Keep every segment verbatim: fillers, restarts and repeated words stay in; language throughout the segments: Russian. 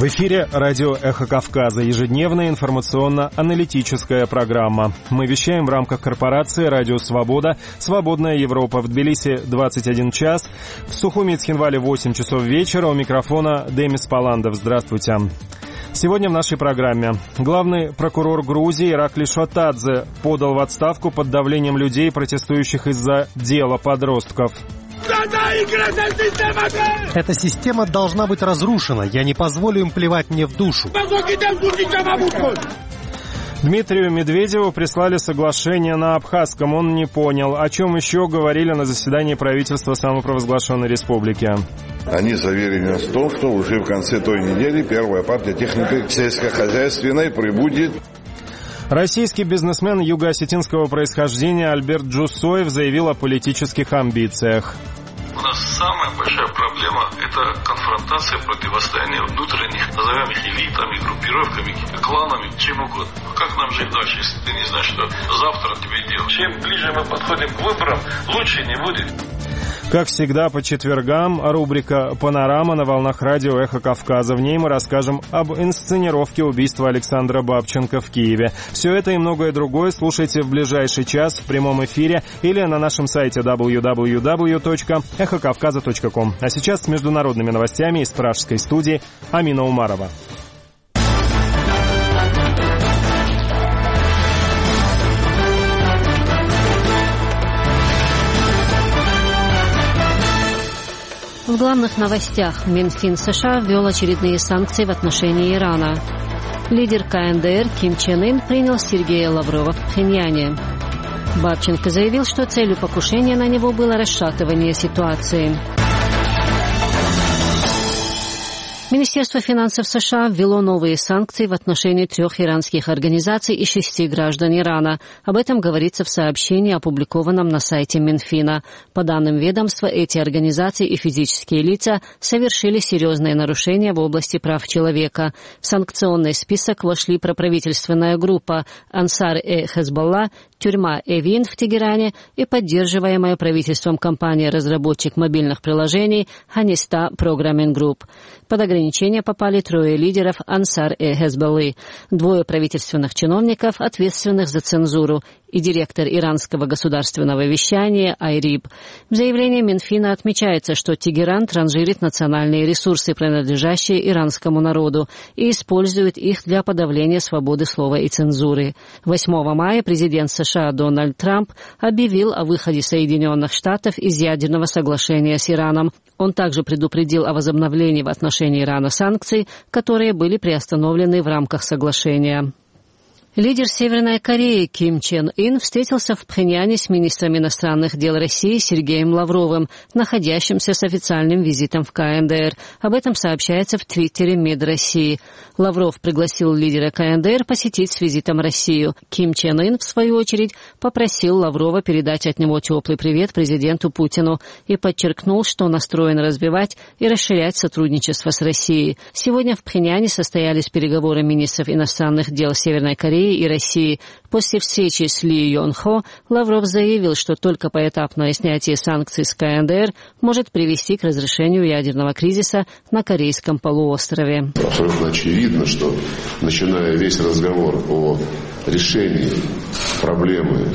В эфире радио «Эхо Кавказа», ежедневная информационно-аналитическая программа. Мы вещаем в рамках корпорации «Радио Свобода», «Свободная Европа». В Тбилиси двадцать один час, в Сухуми и Цхинвале восемь часов вечера. У микрофона Демис Паландов. Здравствуйте. Сегодня в нашей программе. Главный прокурор Грузии Иракли Шотадзе подал в отставку под давлением людей, протестующих из-за дела подростков. Эта система должна быть разрушена. Я не позволю им плевать мне в душу. Дмитрию Медведеву прислали соглашение на абхазском. Он не понял, о чем еще говорили на заседании правительства самопровозглашенной республики. Они заверили нас в том, что уже в конце той недели первая партия техники сельскохозяйственной прибудет. Российский бизнесмен юго-осетинского происхождения Альберт Джусоев заявил о политических амбициях. У нас самая большая проблема – это конфронтация, противостояние внутренних, назовем их элитами, группировками, кланами, чем угодно. Как нам жить дальше, если ты не знаешь, что завтра тебе делать? Чем ближе мы подходим к выборам, лучше не будет. Как всегда, по четвергам рубрика «Панорама» на волнах радио «Эхо Кавказа». В ней мы расскажем об инсценировке убийства Александра Бабченко в Киеве. Все это и многое другое слушайте в ближайший час в прямом эфире или на нашем сайте дабл ю дабл ю дабл ю точка эхо кавказа точка ком. А сейчас с международными новостями из пражской студии Амина Умарова. В главных новостях. Минфин США ввел очередные санкции в отношении Ирана. Лидер ка эн дэ эр Ким Чен Ын принял Сергея Лаврова в Пхеньяне. Бабченко заявил, что целью покушения на него было расшатывание ситуации. Министерство финансов США ввело новые санкции в отношении трех иранских организаций и шести граждан Ирана. Об этом говорится в сообщении, опубликованном на сайте Минфина. По данным ведомства, эти организации и физические лица совершили серьезные нарушения в области прав человека. В санкционный список вошли проправительственная группа Ансар-э-Хезболла, тюрьма Эвин в Тегеране и поддерживаемая правительством компания-разработчик мобильных приложений Ханиста Programming Group. Под ограничения попали трое лидеров Ансар-э-Хезболлы, двое правительственных чиновников, ответственных за цензуру, и директор иранского государственного вещания Айриб. В заявлении Минфина отмечается, что Тегеран транжирит национальные ресурсы, принадлежащие иранскому народу, и использует их для подавления свободы слова и цензуры. восьмого мая президент США Дональд Трамп объявил о выходе Соединенных Штатов из ядерного соглашения с Ираном. Он также предупредил о возобновлении в отношении Ирана санкций, которые были приостановлены в рамках соглашения. Лидер Северной Кореи Ким Чен Ын встретился в Пхеньяне с министром иностранных дел России Сергеем Лавровым, находящимся с официальным визитом в ка эн дэ эр. Об этом сообщается в твиттере МИД России. Лавров пригласил лидера ка эн дэ эр посетить с визитом Россию. Ким Чен Ын, в свою очередь, попросил Лаврова передать от него теплый привет президенту Путину и подчеркнул, что настроен развивать и расширять сотрудничество с Россией. Сегодня в Пхеньяне состоялись переговоры министров иностранных дел Северной Кореи и России. После встречи с Ли Йон Хо Лавров заявил, что только поэтапное снятие санкций с ка эн дэ эр может привести к разрешению ядерного кризиса на Корейском полуострове. Абсолютно очевидно, что начиная весь разговор о решении проблемы,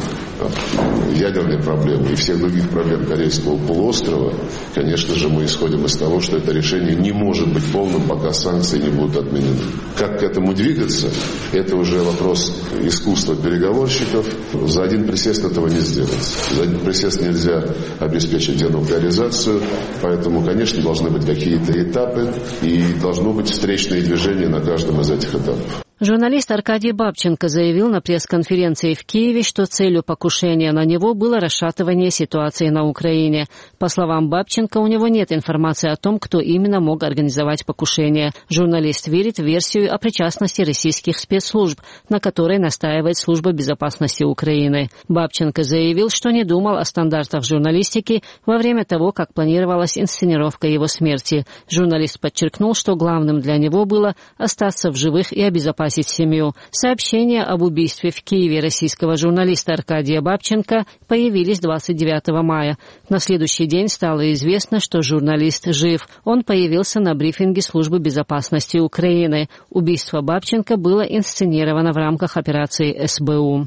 ядерной проблемы и всех других проблем Корейского полуострова, конечно же, мы исходим из того, что это решение не может быть полным, пока санкции не будут отменены. Как к этому двигаться, это уже вопрос искусства переговорщиков. За один присест этого не сделать. За один присест нельзя обеспечить денуклеаризацию, поэтому, конечно, должны быть какие-то этапы и должно быть встречное движение на каждом из этих этапов. Журналист Аркадий Бабченко заявил на пресс-конференции в Киеве, что целью покушения на него было расшатывание ситуации на Украине. По словам Бабченко, у него нет информации о том, кто именно мог организовать покушение. Журналист верит в версию о причастности российских спецслужб, на которой настаивает Служба безопасности Украины. Бабченко заявил, что не думал о стандартах журналистики во время того, как планировалась инсценировка его смерти. Журналист подчеркнул, что главным для него было остаться в живых и обезопасить обезопасить семью. Сообщения об убийстве в Киеве российского журналиста Аркадия Бабченко появились двадцать девятого мая. На следующий день стало известно, что журналист жив. Он появился на брифинге Службы безопасности Украины. Убийство Бабченко было инсценировано в рамках операции эс бэ у.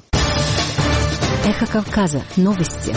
Эхо Кавказа. Новости.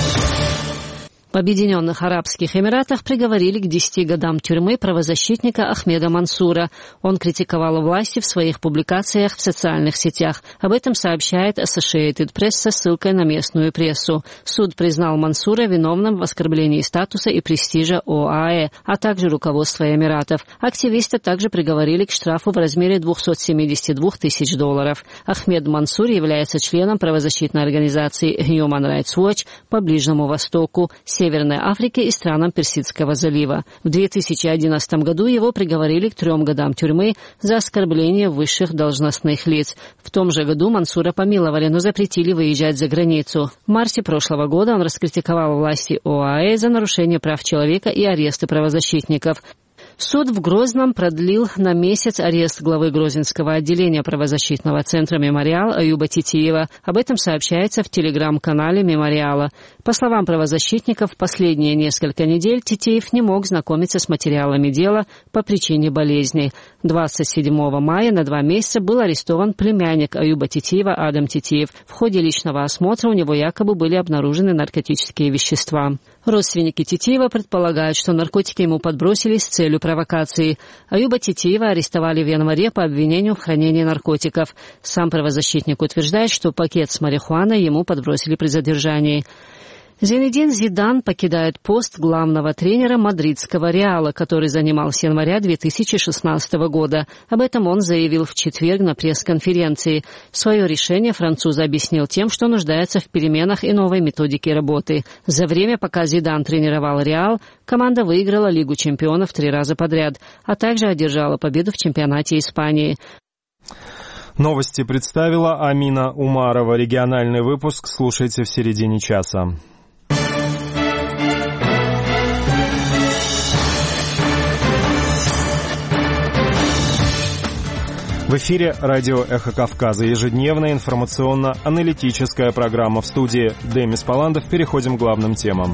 В Объединенных Арабских Эмиратах приговорили к десяти годам тюрьмы правозащитника Ахмеда Мансура. Он критиковал власти в своих публикациях в социальных сетях. Об этом сообщает Associated Press со ссылкой на местную прессу. Суд признал Мансура виновным в оскорблении статуса и престижа о а э, а также руководства Эмиратов. Активиста также приговорили к штрафу в размере двухсот семидесяти двух тысяч долларов. Ахмед Мансур является членом правозащитной организации Human Rights Watch по Ближнему Востоку, Северной Африке и странам Персидского залива. В две тысячи одиннадцатом году его приговорили к трем годам тюрьмы за оскорбление высших должностных лиц. В том же году Мансура помиловали, но запретили выезжать за границу. В марте прошлого года он раскритиковал власти о а э за нарушение прав человека и аресты правозащитников. Суд в Грозном продлил на месяц арест главы Грозненского отделения правозащитного центра «Мемориал» Аюба Титиева. Об этом сообщается в телеграм-канале «Мемориала». По словам правозащитников, в последние несколько недель Титиев не мог знакомиться с материалами дела по причине болезни. двадцать седьмого мая на два месяца был арестован племянник Аюба Титиева Адам Титиев. В ходе личного осмотра у него якобы были обнаружены наркотические вещества. Родственники Титиева предполагают, что наркотики ему подбросили с целью провокации. Аюба Титиева арестовали в январе по обвинению в хранении наркотиков. Сам правозащитник утверждает, что пакет с марихуаной ему подбросили при задержании. Зинедин Зидан покидает пост главного тренера мадридского «Реала», который занимал с января две тысячи шестнадцатого года. Об этом он заявил в четверг на пресс-конференции. Свое решение француз объяснил тем, что нуждается в переменах и новой методике работы. За время, пока Зидан тренировал «Реал», команда выиграла Лигу чемпионов три раза подряд, а также одержала победу в чемпионате Испании. Новости представила Амина Умарова. Региональный выпуск слушайте в середине часа. В эфире радио «Эхо Кавказа». Ежедневная информационно-аналитическая программа. В студии Демис Паландов. Переходим к главным темам.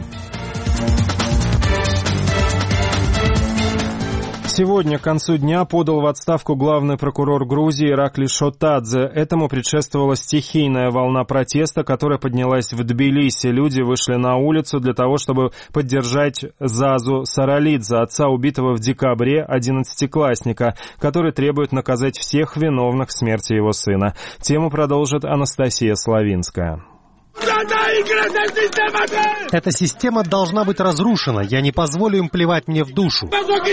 Сегодня к концу дня подал в отставку главный прокурор Грузии Иракли Шотадзе. Этому предшествовала стихийная волна протеста, которая поднялась в Тбилиси. Люди вышли на улицу для того, чтобы поддержать Зазу Саралидзе, отца убитого в декабре одиннадцатиклассника, который требует наказать всех виновных в смерти его сына. Тему продолжит Анастасия Славинская. Эта система должна быть разрушена. Я не позволю им плевать мне в душу.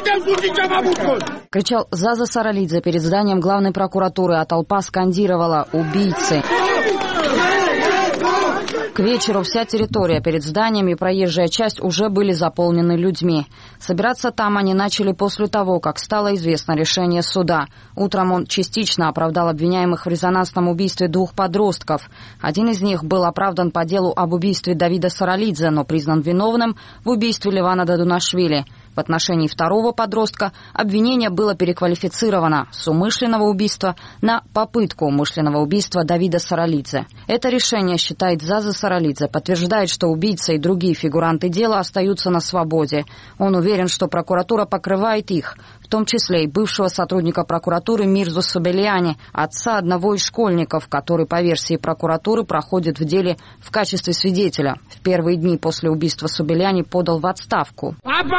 Кричал Заза Саралидзе перед зданием главной прокуратуры, а толпа скандировала «Убийцы!». К вечеру вся территория перед зданием и проезжая часть уже были заполнены людьми. Собираться там они начали после того, как стало известно решение суда. Утром он частично оправдал обвиняемых в резонансном убийстве двух подростков. Один из них был оправдан по делу об убийстве Давида Саралидзе, но признан виновным в убийстве Левана Дадунашвили. В отношении второго подростка обвинение было переквалифицировано с умышленного убийства на попытку умышленного убийства Давида Саралидзе. Это решение, считает Заза Саралидзе, подтверждает, что убийца и другие фигуранты дела остаются на свободе. Он уверен, что прокуратура покрывает их, в том числе и бывшего сотрудника прокуратуры Мирзу Собельяни, отца одного из школьников, который, по версии прокуратуры, проходит в деле в качестве свидетеля. В первые дни после убийства Собельяни подал в отставку.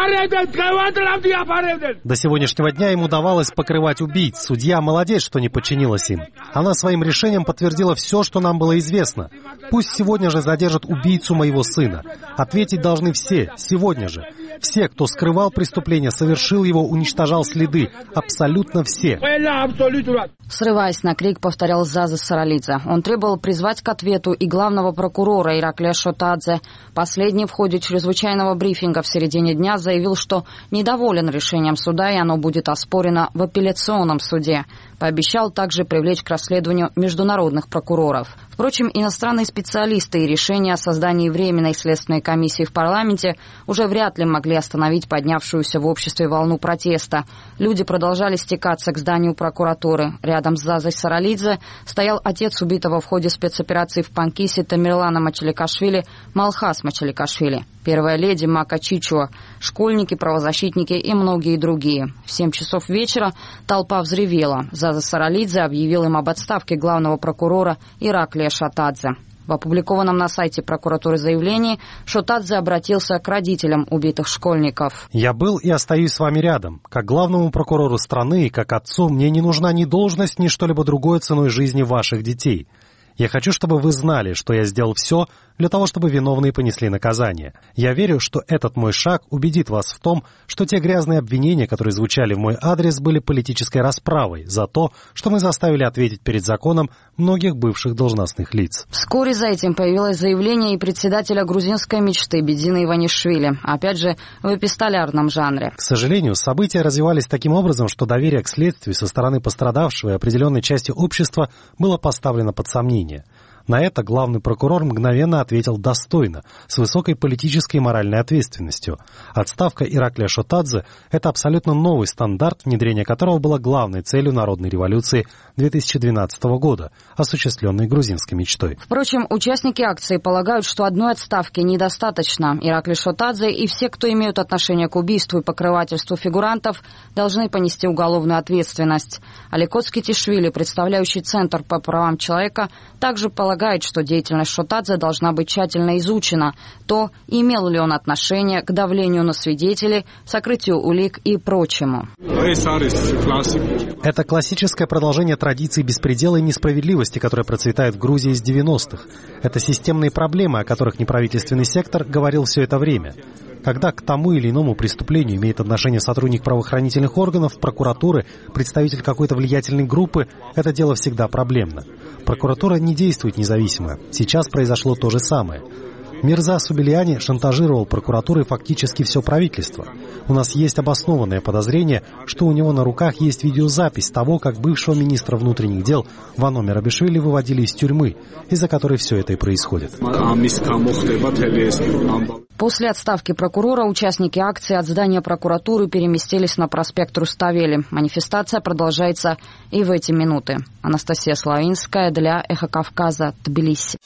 До сегодняшнего дня им удавалось покрывать убийц. Судья молодец, что не подчинилась им. Она своим решением подтвердила все, что нам было известно. Пусть сегодня же задержат убийцу моего сына. Ответить должны все, сегодня же. Все, кто скрывал преступление, совершил его, уничтожал следы. Абсолютно все. Срываясь на крик, повторял Заза Саралидзе. Он требовал призвать к ответу и главного прокурора Ираклия Шотадзе. Последний в ходе чрезвычайного брифинга в середине дня заявил, что недоволен решением суда, и оно будет оспорено в апелляционном суде. Пообещал также привлечь к расследованию международных прокуроров. Впрочем, иностранные специалисты и решения о создании Временной следственной комиссии в парламенте уже вряд ли могли могли остановить поднявшуюся в обществе волну протеста. Люди продолжали стекаться к зданию прокуратуры. Рядом с Зазой Саралидзе стоял отец убитого в ходе спецоперации в Панкисе Тамерлана Мачаликашвили Малхас Мачаликашвили, первая леди Мака Чичуа, школьники, правозащитники и многие другие. В семь часов вечера толпа взревела. Заза Саралидзе объявил им об отставке главного прокурора Ираклия Шотадзе. В опубликованном на сайте прокуратуры заявлении Шотадзе обратился к родителям убитых школьников. «Я был и остаюсь с вами рядом. Как главному прокурору страны и как отцу мне не нужна ни должность, ни что-либо другое ценой жизни ваших детей. Я хочу, чтобы вы знали, что я сделал все для того, чтобы виновные понесли наказание. Я верю, что этот мой шаг убедит вас в том, что те грязные обвинения, которые звучали в мой адрес, были политической расправой за то, что мы заставили ответить перед законом многих бывших должностных лиц». Вскоре за этим появилось заявление и председателя грузинской мечты Бедзина Иванишвили, опять же в эпистолярном жанре. К сожалению, события развивались таким образом, что доверие к следствию со стороны пострадавшего и определенной части общества было поставлено под сомнение. На это главный прокурор мгновенно ответил достойно, с высокой политической и моральной ответственностью. Отставка Ираклия Шотадзе – это абсолютно новый стандарт, внедрение которого было главной целью народной революции две тысячи двенадцатого года, осуществленной грузинской мечтой. Впрочем, участники акции полагают, что одной отставки недостаточно. Ираклий Шотадзе и все, кто имеют отношение к убийству и покрывательству фигурантов, должны понести уголовную ответственность. Аликот Скитишвили, представляющий Центр по правам человека, также полагает, Полагает, что деятельность Шотадзе должна быть тщательно изучена. То, имел ли он отношение к давлению на свидетелей, сокрытию улик и прочему. Это классическое продолжение традиций беспредела и несправедливости, которая процветает в Грузии с девяностых. Это системные проблемы, о которых неправительственный сектор говорил все это время. Когда к тому или иному преступлению имеет отношение сотрудник правоохранительных органов, прокуратуры, представитель какой-то влиятельной группы, это дело всегда проблемно. Прокуратура не действует независимо. Сейчас произошло то же самое. Мирза Субельяни шантажировал прокуратурой фактически все правительство. У нас есть обоснованное подозрение, что у него на руках есть видеозапись того, как бывшего министра внутренних дел Вано Мерабишвили выводили из тюрьмы, из-за которой все это и происходит. После отставки прокурора участники акции от здания прокуратуры переместились на проспект Руставели. Манифестация продолжается и в эти минуты. Анастасия Славинская для Эхо Кавказа, Тбилиси.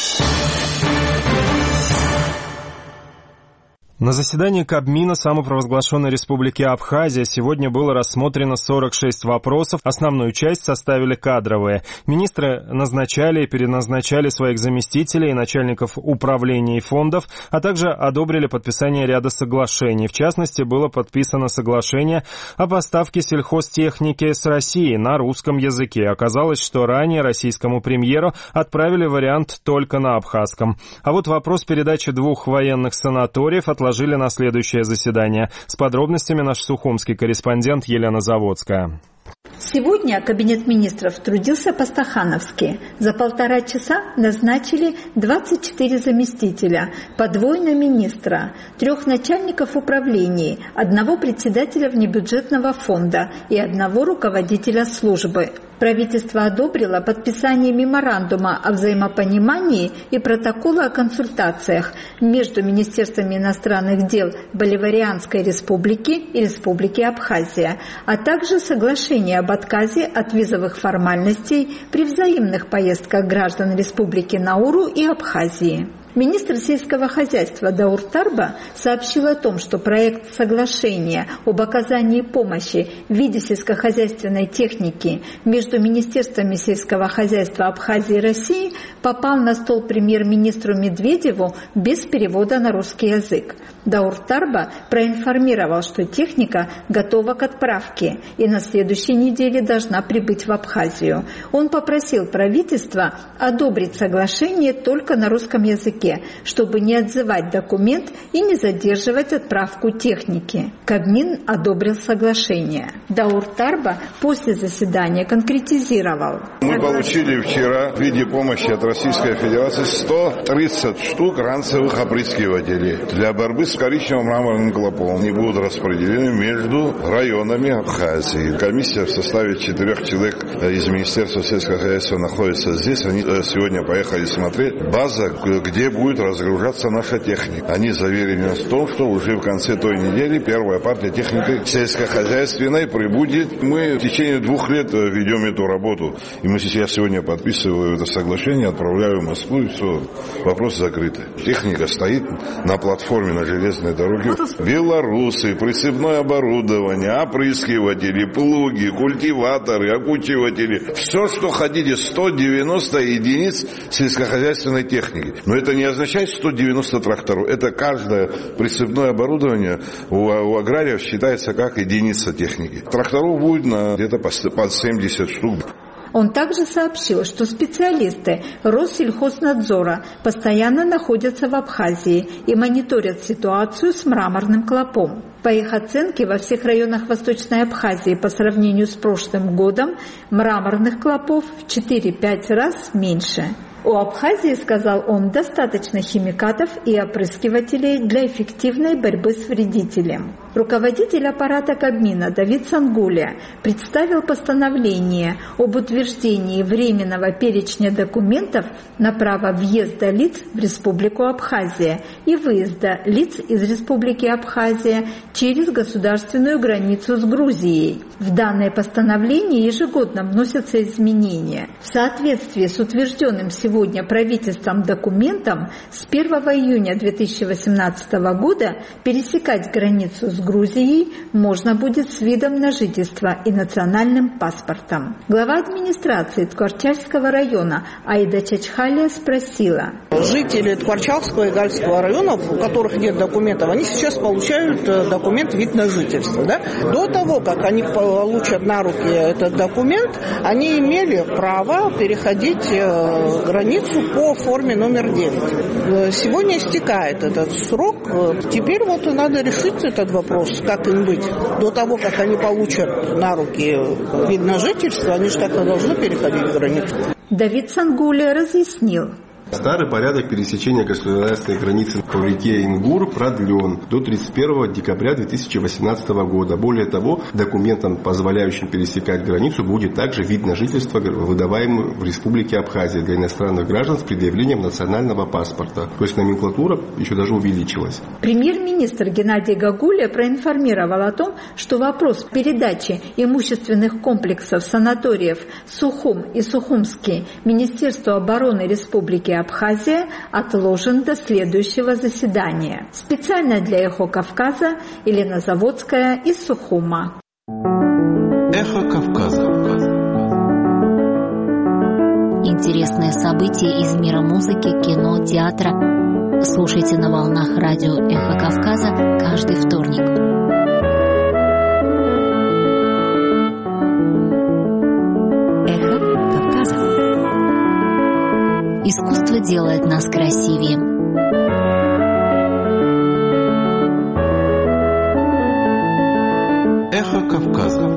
На заседании Кабмина самопровозглашенной Республики Абхазия сегодня было рассмотрено сорок шесть вопросов. Основную часть составили кадровые. Министры назначали и переназначали своих заместителей и начальников управлений и фондов, а также одобрили подписание ряда соглашений. В частности, было подписано соглашение о поставке сельхозтехники с Россией на русском языке. Оказалось, что ранее российскому премьеру отправили вариант только на абхазском. А вот вопрос передачи двух военных санаториев отложили на следующее заседание. С подробностями наш сухумский корреспондент Елена Заводская. Сегодня Кабинет министров трудился по-стахановски. За полтора часа назначили двадцать четыре заместителя, по двое на министра, трех начальников управлений, одного председателя внебюджетного фонда и одного руководителя службы. Правительство одобрило подписание меморандума о взаимопонимании и протокола о консультациях между Министерствами иностранных дел Боливарианской республики и Республики Абхазия, а также соглашение об отказе от визовых формальностей при взаимных поездках граждан Республики Науру и Абхазии. Министр сельского хозяйства Даур Тарба сообщил о том, что проект соглашения об оказании помощи в виде сельскохозяйственной техники между Министерствами сельского хозяйства Абхазии и России попал на стол премьер-министру Медведеву без перевода на русский язык. Даур Тарба проинформировал, что техника готова к отправке и на следующей неделе должна прибыть в Абхазию. Он попросил правительство одобрить соглашение только на русском языке, чтобы не отзывать документ и не задерживать отправку техники. Кабмин одобрил соглашение. Даур Тарба после заседания конкретизировал. Мы получили вчера в виде помощи от Российской Федерации сто тридцать штук ранцевых опрыскивателей для борьбы с коричневым мраморным клопом. Они будут распределены между районами Абхазии. Комиссия в составе четырех человек из Министерства сельского хозяйства находится здесь. Они сегодня поехали смотреть. База, где будет разгружаться наша техника. Они заверили нас в том, что уже в конце той недели первая партия техники сельскохозяйственной прибудет. Мы в течение двух лет ведем эту работу. И мы сейчас сегодня подписываю это соглашение, отправляю в Москву, и все, вопросы закрыты. Техника стоит на платформе на железной дороге. Белорусы, прицепное оборудование, опрыскиватели, плуги, культиваторы, окучиватели. Все, что хотите, сто девяносто единиц сельскохозяйственной техники. Но это не означает сто девяносто тракторов. Это каждое прицепное оборудование у, у аграриев считается как единица техники. Тракторов будет на где-то под семьдесят штук. Он также сообщил, что специалисты Россельхознадзора постоянно находятся в Абхазии и мониторят ситуацию с мраморным клопом. По их оценке, во всех районах Восточной Абхазии по сравнению с прошлым годом мраморных клопов в четыре-пять раз меньше. У Абхазии, сказал он, достаточно химикатов и опрыскивателей для эффективной борьбы с вредителем. Руководитель аппарата Кабмина Давид Сангуля представил постановление об утверждении временного перечня документов на право въезда лиц в Республику Абхазия и выезда лиц из Республики Абхазия через государственную границу с Грузией. В данное постановление ежегодно вносятся изменения. В соответствии с утвержденным сегодня правительством документом с первого июня две тысячи восемнадцатого года пересекать границу с Грузией можно будет с видом на жительство и национальным паспортом. Глава администрации Ткварчальского района Аида Чачхалия спросила. Жители Ткварчальского и Гальского районов, у которых нет документов, они сейчас получают документ вид на жительство. Да? До того, как они получат на руки этот документ, они имели право переходить границу по форме номер девять. Сегодня истекает этот срок. Теперь вот надо решить этот вопрос, как им быть. До того, как они получат на руки вид на жительство, они же как-то должны переходить границу. Давид Сангуля разъяснил. Старый порядок пересечения государственной границы по реке Ингур продлен до тридцать первого декабря две тысячи восемнадцатого года. Более того, документом, позволяющим пересекать границу, будет также вид на жительство, выдаваемый в Республике Абхазия для иностранных граждан с предъявлением национального паспорта. То есть номенклатура еще даже увеличилась. Премьер-министр Геннадий Гагуля проинформировал о том, что вопрос передачи имущественных комплексов санаториев Сухум и Сухумский Министерству обороны Республики Абхазия отложен до следующего заседания. Специально для «Эхо Кавказа» Елена Заводская из Сухума. Эхо Кавказа. Интересные события из мира музыки, кино, театра. Слушайте на волнах радио «Эхо Кавказа» каждый вторник. Эхо Кавказа. Искусство делает нас красивее. Эхо Кавказа.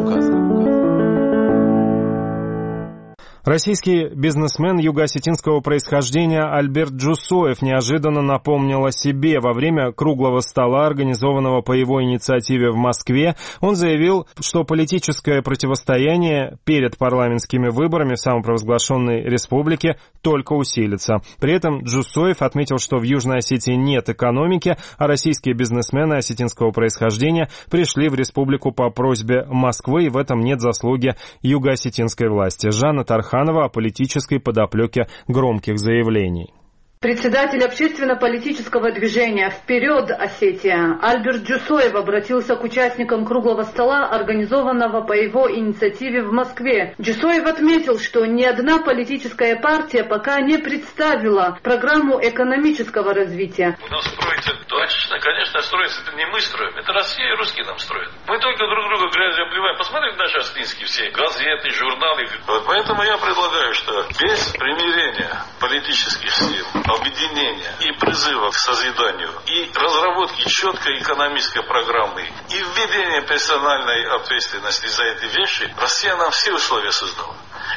Российский бизнесмен юго-осетинского происхождения Альберт Джусоев неожиданно напомнил о себе. Во время круглого стола, организованного по его инициативе в Москве, он заявил, что политическое противостояние перед парламентскими выборами в самопровозглашенной республике только усилится. При этом Джусоев отметил, что в Южной Осетии нет экономики, а российские бизнесмены осетинского происхождения пришли в республику по просьбе Москвы, и в этом нет заслуги юго-осетинской власти. Жанна Тарханова о политической подоплеке громких заявлений. Председатель общественно-политического движения «Вперед, Осетия» Альберт Джусоев обратился к участникам круглого стола, организованного по его инициативе в Москве. Джусоев отметил, что ни одна политическая партия пока не представила программу экономического развития. У нас строится точечно, конечно, строится, это не мы строим, это Россия и русские нам строят. Мы только друг друга грязью обливаем. Посмотрите наши остинские все газеты, журналы. Вот поэтому я предлагаю, что без примирения политических сил, объединения и призыва к созиданию, и разработки четкой экономической программы, и введения персональной ответственности за эти вещи, Россия нам все условия создала.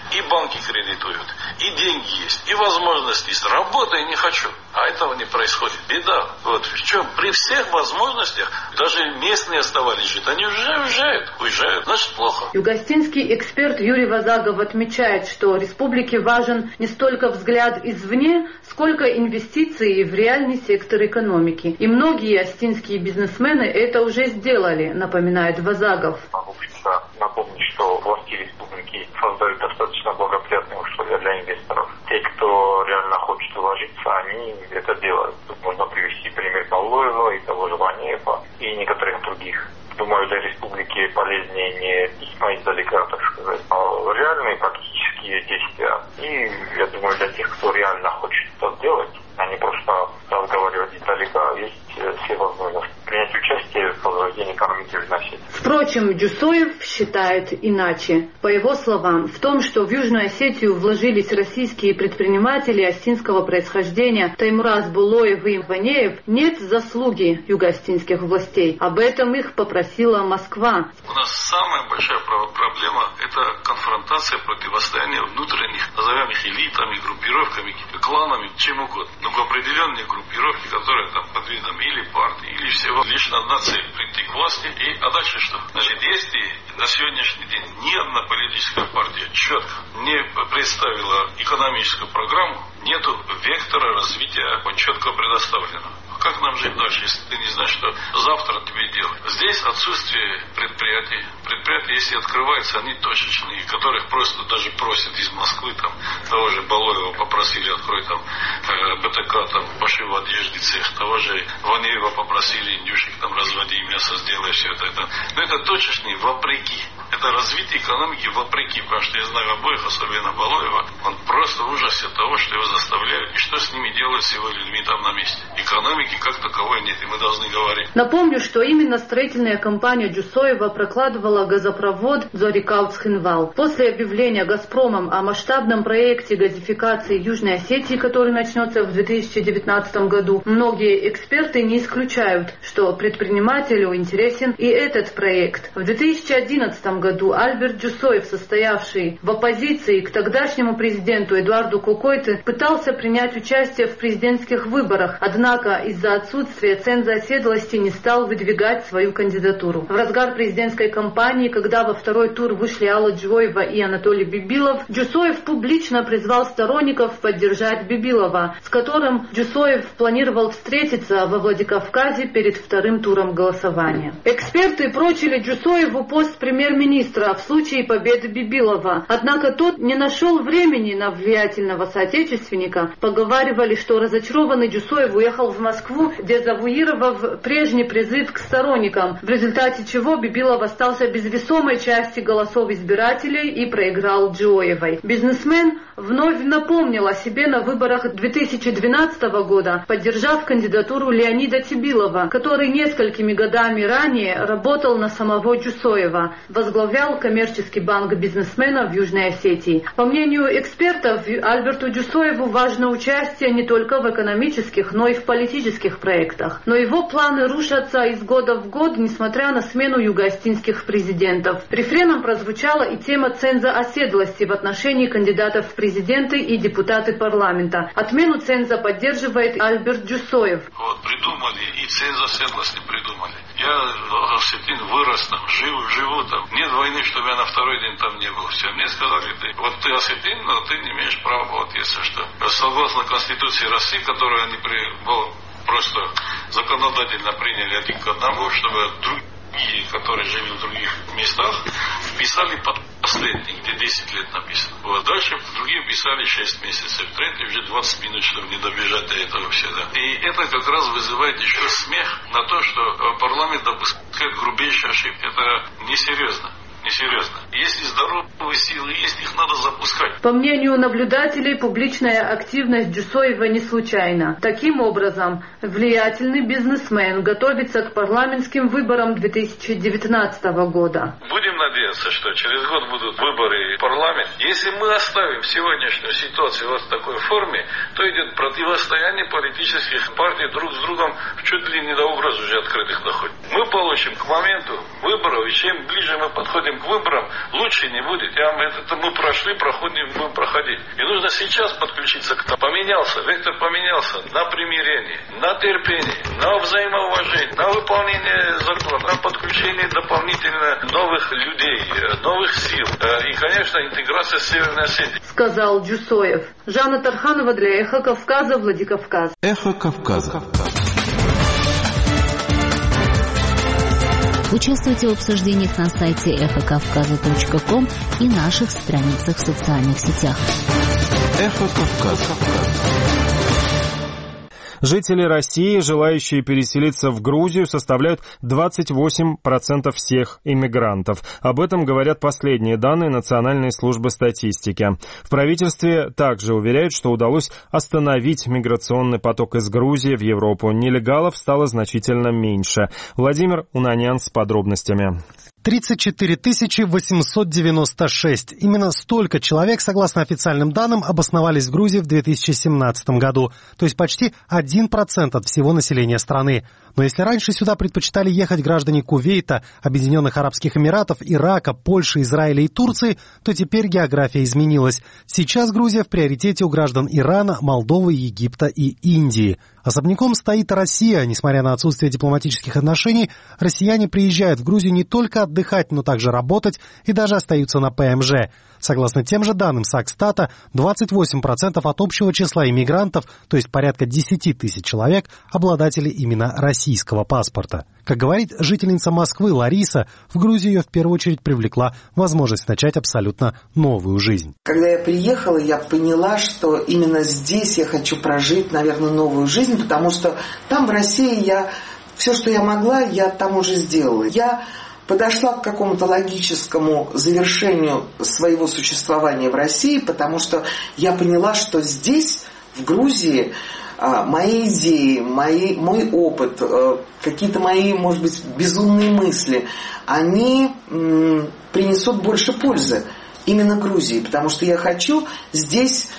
И банки кредитуют, и деньги есть, и возможности есть. Работай не хочу. А этого не происходит. Беда. Вот в чем? При всех возможностях даже местные оставались жить. Они уже уезжают. Уезжают. Значит, плохо. Югостинский эксперт Юрий Вазагов отмечает, что республике важен не столько взгляд извне, сколько инвестиции в реальный сектор экономики. И многие остинские бизнесмены это уже сделали, напоминает Вазагов. Напомню, что власти республики создают достаточно благоприятные условия для инвесторов. Те, кто реально хочет вложиться, они это делают. Тут можно привести пример Балоева и того же Ванеева и некоторых других. Думаю, для республики полезнее не письма издалека, так сказать, а реальные практические действия. И я думаю, для тех, кто реально хочет это сделать, а не просто разговаривать издалека, есть все возможности принять участие в возрождении экономики в Южной. Впрочем, Джусоев считает иначе. По его словам, в том, что в Южную Осетию вложились российские предприниматели остинского происхождения Таймураз Булоев и Ванеев, нет заслуги юго-остинских властей. Об этом их попросила Москва. У нас самая большая проблема – это конфронтация, противостояние внутренних, назовем их элитами, группировками, кланами, чем угодно. Но определенные группировки, которые там под видом или партии, или всего лишь на одна цель – прийти к власти. И, а дальше что? Значит, если на сегодняшний день ни одна политическая партия четко не представила экономическую программу, нету вектора развития четко предоставленного. Как нам жить дальше, если ты не знаешь, что завтра тебе делать? Здесь отсутствие предприятий. Предприятия, если открываются, они точечные, которых просто даже просят из Москвы, там, того же Балоева попросили открой там э, БТК, там, пошив одежды цех, того же Ванеева попросили индюшек там разводи, мясо сделай, все это. это. Но это точечные вопреки. Это развитие экономики вопреки, потому что я знаю обоих, особенно Балоева, он просто в ужасе от того, что его заставляют, и что с ними делают с его людьми там на месте. Экономики как таковой нет, и мы должны говорить. Напомню, что именно строительная компания Джусоева прокладывала газопровод Зорикаут-Схинвал. После объявления «Газпромом» о масштабном проекте газификации Южной Осетии, который начнется в две тысячи девятнадцатом году, многие эксперты не исключают, что предпринимателю интересен и этот проект. В две тысячи одиннадцатом году Альберт Джусоев, состоявший в оппозиции к тогдашнему президенту Эдуарду Кукойте, пытался принять участие в президентских выборах, однако из-за отсутствия ценза оседлости не стал выдвигать свою кандидатуру. В разгар президентской кампании, когда во второй тур вышли Алла Джоева и Анатолий Бибилов, Джусоев публично призвал сторонников поддержать Бибилова, с которым Джусоев планировал встретиться во Владикавказе перед вторым туром голосования. Эксперты прочили Джусоеву пост премьер-министра в случае победы Бибилова, однако тот не нашел времени на влиятельного соотечественника. Поговаривали, что разочарованный Джусоев уехал в Москву, дезавуировав прежний призыв к сторонникам, в результате чего Бибилов остался без весомой части голосов избирателей и проиграл Джоевой. Бизнесмен вновь напомнил о себе на выборах две тысячи двенадцатого года, поддержав кандидатуру Леонида Тибилова, который несколькими годами ранее работал на самого Джусоева, возглавлял коммерческий банк бизнесмена в Южной Осетии. По мнению экспертов, Альберту Джусоеву важно участие не только в экономических, но и в политических проектах. Но его планы рушатся из года в год, несмотря на смену юго-остинских президентов. Рефреном прозвучала и тема ценза оседлости в отношении кандидатов в президенты и депутаты парламента. Отмену ценза поддерживает Альберт Джусоев. Вот придумали, и ценз оседлости придумали. Я в Осетин вырос там, живу, живу там. Нет войны, чтобы я на второй день там не был. Все, мне сказали, ты, вот ты осетин, но ты не имеешь права, вот если что. Согласно Конституции России, которую они при, был, просто законодательно приняли один к одному, чтобы другие, которые жили в других местах, вписали под последний, где десять лет написано. Вот. Дальше другие писали шесть месяцев, третий уже двадцать минут, чтобы не добежать до этого всегда. И это как раз вызывает еще смех на то, что парламент допускает грубейшие ошибки. Это несерьезно. Несерьезно. Если здоровые силы есть, их надо запускать. По мнению наблюдателей, публичная активность Джусоева не случайна. Таким образом, влиятельный бизнесмен готовится к парламентским выборам две тысячи девятнадцатого года. Будем надеяться, что через год будут выборы в парламент. Если мы оставим сегодняшнюю ситуацию вот в такой форме, то идет противостояние политических партий друг с другом, чуть ли не до угроз уже открытых доходит. Мы получим к моменту выборов, и чем ближе мы подходим к выборам, лучше не будет. Я, это мы прошли, проходим, будем проходить. И нужно сейчас подключиться к тому. Поменялся, вектор поменялся на примирение, на терпение, на взаимоуважение, на выполнение закона, на подключение дополнительно новых людей, новых сил. И, конечно, интеграция с Северной Осетией. Сказал Джусоев. Жанна Тарханова для Эхо Кавказа, Владикавказ. Эхо Кавказа. Участвуйте в обсуждениях на сайте эхо кавказа точка ком и наших страницах в социальных сетях. Эхо Кавказа. Жители России, желающие переселиться в Грузию, составляют двадцать восемь процентов всех иммигрантов. Об этом говорят последние данные Национальной службы статистики. В правительстве также уверяют, что удалось остановить миграционный поток из Грузии в Европу. Нелегалов стало значительно меньше. Владимир Унанян с подробностями. тридцать четыре тысячи восемьсот девяносто шесть. Именно столько человек, согласно официальным данным, обосновались в Грузии в две тысячи семнадцатом году. То есть почти один процент от всего населения страны. Но если раньше сюда предпочитали ехать граждане Кувейта, Объединенных Арабских Эмиратов, Ирака, Польши, Израиля и Турции, то теперь география изменилась. Сейчас Грузия в приоритете у граждан Ирана, Молдовы, Египта и Индии. Особняком стоит Россия. Несмотря на отсутствие дипломатических отношений, россияне приезжают в Грузию не только отдыхать, но также работать и даже остаются на ПМЖ. Согласно тем же данным Сакстата, двадцать восемь процентов от общего числа иммигрантов, то есть порядка десять тысяч человек, обладатели именно российского паспорта. Как говорит жительница Москвы Лариса, в Грузию ее в первую очередь привлекла возможность начать абсолютно новую жизнь. Когда я приехала, я поняла, что именно здесь я хочу прожить, наверное, новую жизнь, потому что там, в России, я все, что я могла, я там уже сделала. Я подошла к какому-то логическому завершению своего существования в России, потому что я поняла, что здесь, в Грузии, мои идеи, мои, мой опыт, какие-то мои, может быть, безумные мысли, они принесут больше пользы именно Грузии, потому что я хочу здесь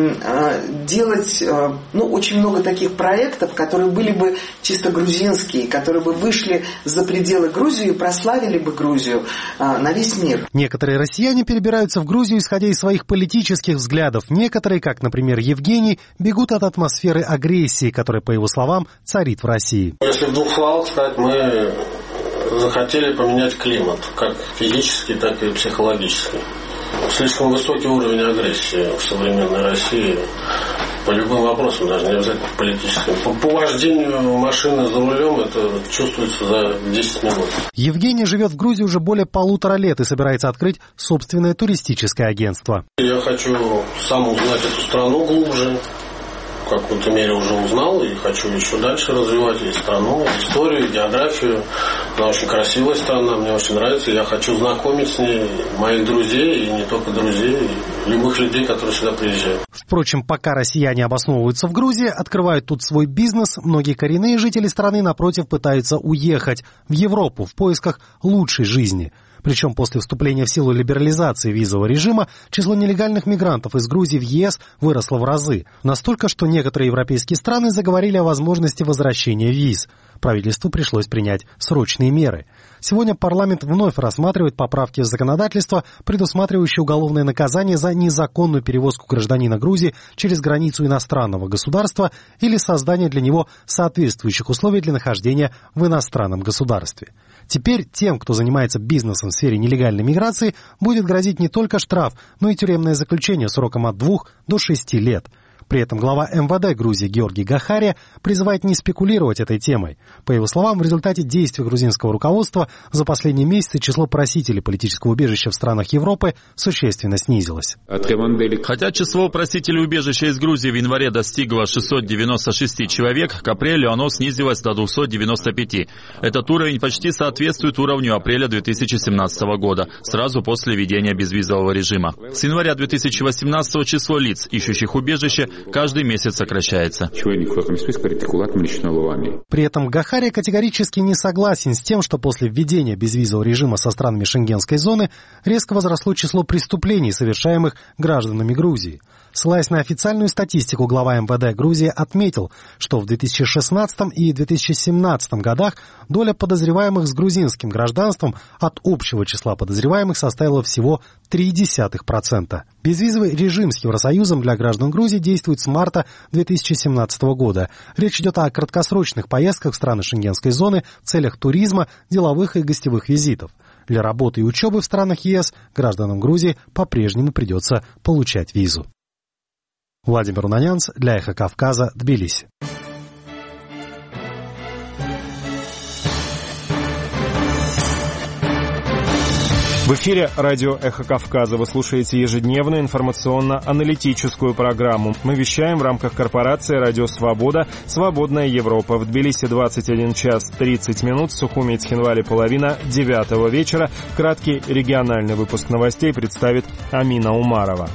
делать, ну, очень много таких проектов, которые были бы чисто грузинские, которые бы вышли за пределы Грузии и прославили бы Грузию на весь мир. Некоторые россияне перебираются в Грузию, исходя из своих политических взглядов. Некоторые, как, например, Евгений, бегут от атмосферы агрессии, которая, по его словам, царит в России. Если в двух словах сказать, мы захотели поменять климат, как физически, так и психологически. Слишком высокий уровень агрессии в современной России по любым вопросам, даже не обязательно политическим. По, по вождению машины за рулем это чувствуется за десять минут. Евгений живет в Грузии уже более полутора лет и собирается открыть собственное туристическое агентство. Я хочу сам узнать эту страну глубже. В какой-то мере уже узнал и хочу еще дальше развивать и страну, и историю, и географию. Она очень красивая страна, мне очень нравится. Я хочу знакомить с ней моих друзей, и не только друзей, и любых людей, которые сюда приезжают. Впрочем, пока россияне обосновываются в Грузии, открывают тут свой бизнес, многие коренные жители страны, напротив, пытаются уехать в Европу в поисках лучшей жизни. Причем после вступления в силу либерализации визового режима число нелегальных мигрантов из Грузии в ЕС выросло в разы. Настолько, что некоторые европейские страны заговорили о возможности возвращения виз. Правительству пришлось принять срочные меры. Сегодня парламент вновь рассматривает поправки в законодательство, предусматривающие уголовное наказание за незаконную перевозку гражданина Грузии через границу иностранного государства или создание для него соответствующих условий для нахождения в иностранном государстве. Теперь тем, кто занимается бизнесом в сфере нелегальной миграции, будет грозить не только штраф, но и тюремное заключение сроком от двух до шести лет. При этом глава эм вэ дэ Грузии Георгий Гахария призывает не спекулировать этой темой. По его словам, в результате действий грузинского руководства за последние месяцы число просителей политического убежища в странах Европы существенно снизилось. Хотя число просителей убежища из Грузии в январе достигло шестьсот девяносто шесть человек, к апрелю оно снизилось до двухсот девяноста пяти. Этот уровень почти соответствует уровню апреля две тысячи семнадцатого года, сразу после введения безвизового режима. С января две тысячи восемнадцатого число лиц, ищущих убежище, каждый месяц сокращается. При этом Гахария категорически не согласен с тем, что после введения безвизового режима со странами Шенгенской зоны резко возросло число преступлений, совершаемых гражданами Грузии. Ссылаясь на официальную статистику, глава эм вэ дэ Грузии отметил, что в две тысячи шестнадцатом и две тысячи семнадцатом годах доля подозреваемых с грузинским гражданством от общего числа подозреваемых составила всего три целых две десятых процента. Безвизовый режим с Евросоюзом для граждан Грузии действует с марта две тысячи семнадцатого года. Речь идет о краткосрочных поездках в страны Шенгенской зоны в целях туризма, деловых и гостевых визитов. Для работы и учебы в странах е эс гражданам Грузии по-прежнему придется получать визу. Владимир Унанянц для Эхо Кавказа, Тбилиси. В эфире радио «Эхо Кавказа». Вы слушаете ежедневную информационно-аналитическую программу. Мы вещаем в рамках корпорации «Радио Свобода», «Свободная Европа». В Тбилиси двадцать один час тридцать минут, в Сухуми и Цхинвале половина девятого вечера. Краткий региональный выпуск новостей представит Амина Умарова.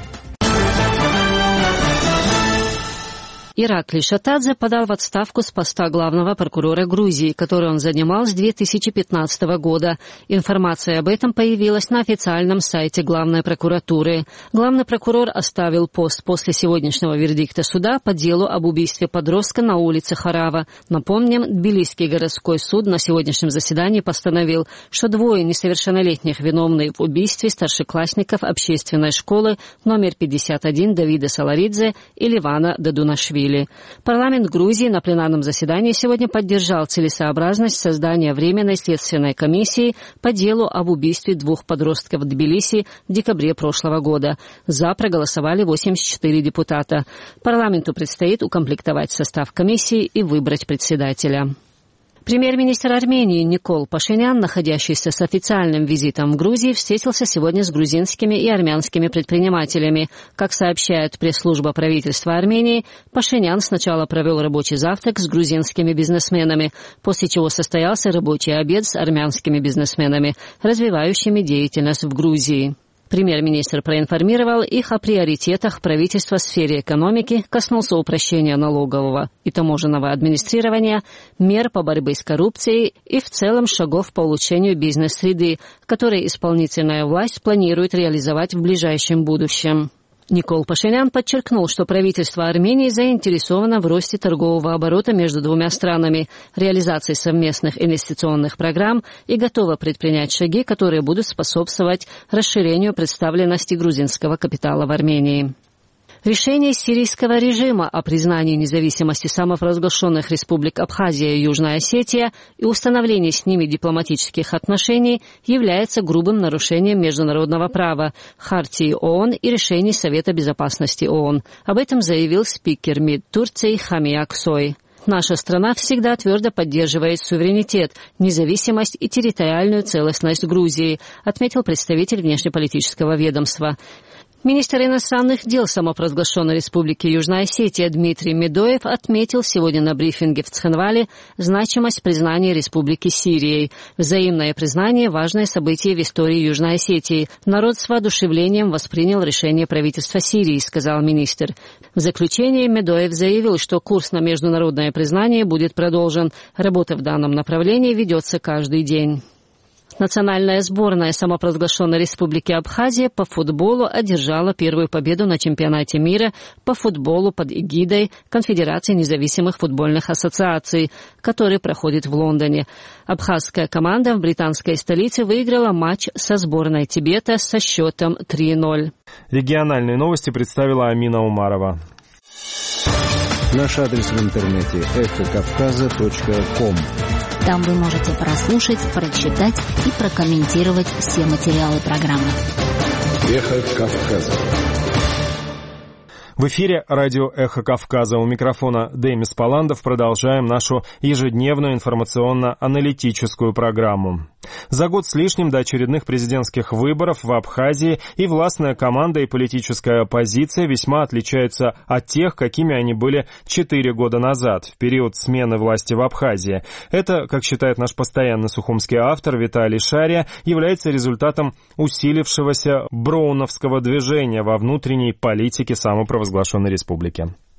Иракли Шатадзе подал в отставку с поста главного прокурора Грузии, который он занимал с две тысячи пятнадцатого года. Информация об этом появилась на официальном сайте главной прокуратуры. Главный прокурор оставил пост после сегодняшнего вердикта суда по делу об убийстве подростка на улице Харава. Напомним, Тбилисский городской суд на сегодняшнем заседании постановил, что двое несовершеннолетних виновны в убийстве старшеклассников общественной школы номер пятьдесят один Давида Саларидзе и Ливана Дадунашвили. Парламент Грузии на пленарном заседании сегодня поддержал целесообразность создания Временной следственной комиссии по делу об убийстве двух подростков в Тбилиси в декабре прошлого года. За проголосовали восемьдесят четыре депутата. Парламенту предстоит укомплектовать состав комиссии и выбрать председателя. Премьер-министр Армении Никол Пашинян, находящийся с официальным визитом в Грузии, встретился сегодня с грузинскими и армянскими предпринимателями. Как сообщает пресс-служба правительства Армении, Пашинян сначала провел рабочий завтрак с грузинскими бизнесменами, после чего состоялся рабочий обед с армянскими бизнесменами, развивающими деятельность в Грузии. Премьер-министр проинформировал их о приоритетах правительства в сфере экономики, коснулся упрощения налогового и таможенного администрирования, мер по борьбе с коррупцией и в целом шагов по улучшению бизнес-среды, которые исполнительная власть планирует реализовать в ближайшем будущем. Никол Пашинян подчеркнул, что правительство Армении заинтересовано в росте торгового оборота между двумя странами, реализации совместных инвестиционных программ и готово предпринять шаги, которые будут способствовать расширению представленности грузинского капитала в Армении. Решение сирийского режима о признании независимости самопровозглашенных республик Абхазия и Южная Осетия и установлении с ними дипломатических отношений является грубым нарушением международного права, Хартии ООН и решений Совета Безопасности ООН. Об этом заявил спикер МИД Турции Хамия Аксой. Наша страна всегда твердо поддерживает суверенитет, независимость и территориальную целостность Грузии, отметил представитель внешнеполитического ведомства. Министр иностранных дел самопровозглашенной Республики Южная Осетия Дмитрий Медоев отметил сегодня на брифинге в Цхинвале значимость признания Республики Сирией. Взаимное признание – важное событие в истории Южной Осетии. Народ с воодушевлением воспринял решение правительства Сирии, сказал министр. В заключение Медоев заявил, что курс на международное признание будет продолжен. Работа в данном направлении ведется каждый день. Национальная сборная самопровозглашенной Республики Абхазия по футболу одержала первую победу на чемпионате мира по футболу под эгидой Конфедерации независимых футбольных ассоциаций, который проходит в Лондоне. Абхазская команда в британской столице выиграла матч со сборной Тибета со счетом три ноль. Региональные новости представила Амина Умарова. Наш адрес в интернете эхо кавказа точка ком. Там вы можете прослушать, прочитать и прокомментировать все материалы программы. Эхо Кавказа. В эфире радио «Эхо Кавказа». У микрофона Демис Паландов. Продолжаем нашу ежедневную информационно-аналитическую программу. За год с лишним до очередных президентских выборов в Абхазии и властная команда, и политическая оппозиция весьма отличаются от тех, какими они были четыре года назад, в период смены власти в Абхазии. Это, как считает наш постоянный сухумский автор Виталий Шария, является результатом усилившегося броуновского движения во внутренней политике самопровозглашенной республики.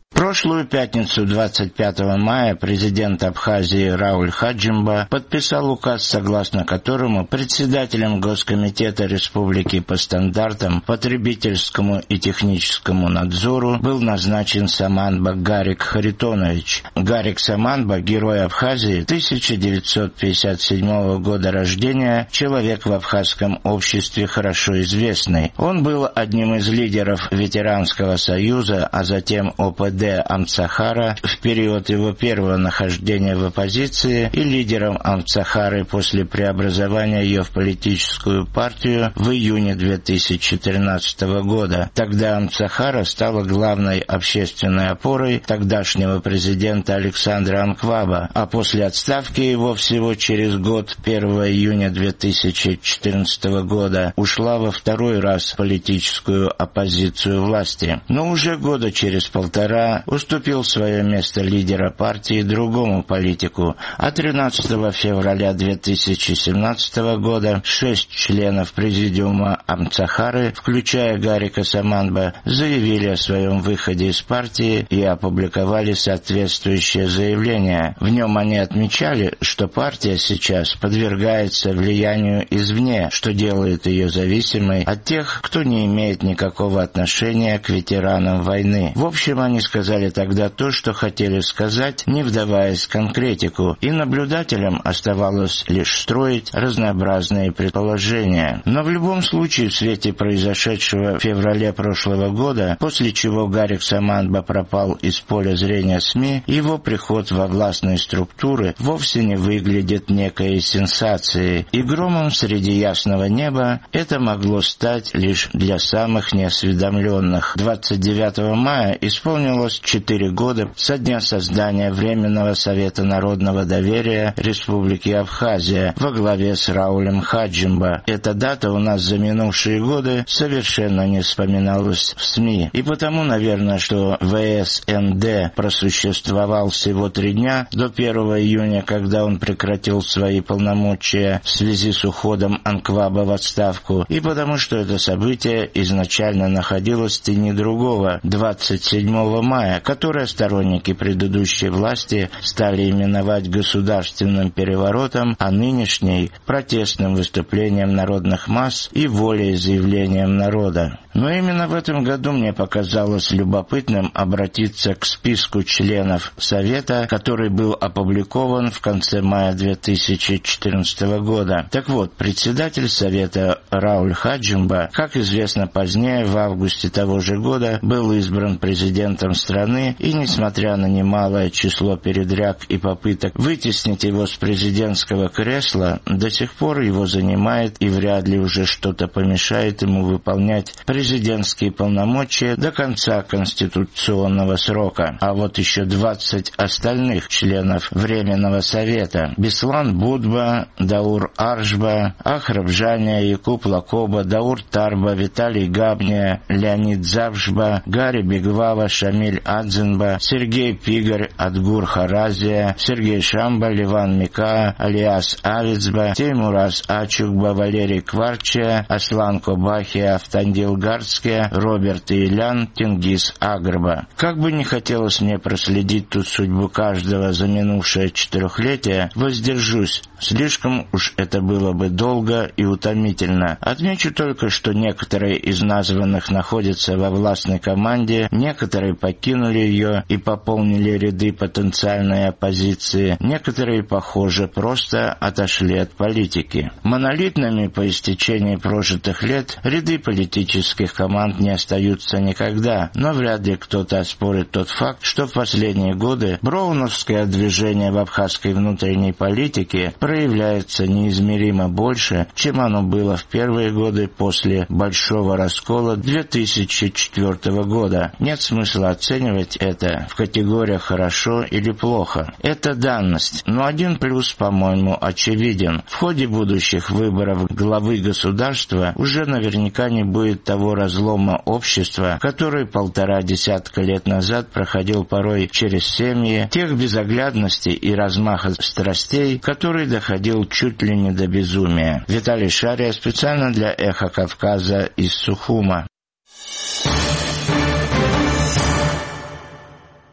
В прошлую пятницу, двадцать пятого мая, президент Абхазии Рауль Хаджимба подписал указ, согласно которому председателем Госкомитета Республики по стандартам, потребительскому и техническому надзору был назначен Саманба Гарик Харитонович. Гарик Саманба – герой Абхазии, тысяча девятьсот пятьдесят седьмого года рождения, человек в абхазском обществе хорошо известный. Он был одним из лидеров ветеранского союза, а затем О Пэ Дэ Амцахара в период его первого нахождения в оппозиции и лидером Амцахары после преобразования ее в политическую партию в июне две тысячи тринадцатого года. Тогда Амцахара стала главной общественной опорой тогдашнего президента Александра Анкваба, а после отставки его всего через год, первого июня две тысячи четырнадцатого года, ушла во второй раз в политическую оппозицию власти. Но уже года через полтора уступил свое место лидера партии другому политику, а тринадцатого февраля две тысячи семнадцатого года шесть членов президиума Амцахары, включая Гарика Саманба, заявили о своем выходе из партии и опубликовали соответствующее заявление. В нем они отмечали, что партия сейчас подвергается влиянию извне, что делает ее зависимой от тех, кто не имеет никакого отношения к ветеранам войны. В общем, они сказали тогда то, что хотели сказать, не вдаваясь в конкретику, и наблюдателям оставалось лишь строить разнообразные предположения. Но в любом случае, в свете произошедшего в феврале прошлого года, после чего Гарик Саманба пропал из поля зрения СМИ, его приход во властные структуры вовсе не выглядит некой сенсацией, и громом среди ясного неба это могло стать лишь для самых неосведомленных. двадцать девятого мая исполнилось четыре года со дня создания Временного Совета Народного Доверия Республики Абхазия во главе с Раулем Хаджимба. Эта дата у нас за минувшие годы совершенно не вспоминалась в СМИ. И потому, наверное, что вэ эс эн дэ просуществовал всего три дня до первого июня, когда он прекратил свои полномочия в связи с уходом Анкваба в отставку, и потому что это событие изначально находилось в тени другого, двадцать седьмого мая, которое сторонники предыдущей власти стали именовать государственным переворотом, а нынешней – протестным выступлением народных масс и волеизъявлением народа. Но именно в этом году мне показалось любопытным обратиться к списку членов Совета, который был опубликован в конце мая две тысячи четырнадцатого года. Так вот, председатель Совета Рауль Хаджимба, как известно позднее, в августе того же года, был избран президентом страны, и, несмотря на немалое число передряг и попыток вытеснить его с президентского кресла, до сих пор его занимает и вряд ли уже что-то помешает ему выполнять президентские полномочия до конца конституционного срока. А вот еще двадцать остальных членов Временного Совета – Беслан Будба, Даур Аржба, Ахраб Жаня, Якуб Лакоба, Даур Тарба, Виталий Габня, Леонид Завжба, Гарри Бегвава, Шамиль Адзенба, Сергей Пигарь, Адгур Харазия, Сергей Шамба, Ливан Мика, Алиас Авицба, Теймурас Ачукба, Валерий Кварчия, Аслан Кобахия, Автандил Гардския, Роберт Илян, Тенгиз Агрба. Как бы не хотелось мне проследить тут судьбу каждого за минувшее четырехлетие, воздержусь, слишком уж это было бы долго и утомительно. Отмечу только, что некоторые из названных находятся во властной команде, некоторые покинули ее и пополнили ряды потенциальной оппозиции, некоторые, похоже, просто отошли от политики. Монолитными по истечении прожитых лет ряды политических команд не остаются никогда, но вряд ли кто-то оспорит тот факт, что в последние годы броуновское движение в абхазской внутренней политике проявляется неизмеримо больше, чем оно было в первые годы после большого раскола две тысячи четвёртого года. Нет смысла оценивать это в категориях «хорошо» или «плохо». Это данность, но один плюс, по-моему, очевиден. В ходе будущих выборов главы государства уже наверняка не будет того разлома общества, который полтора десятка лет назад проходил порой через семьи, тех безоглядностей и размаха страстей, который доходил чуть ли не до безумия. Виталий Шария специально для «Эхо Кавказа» из Сухума.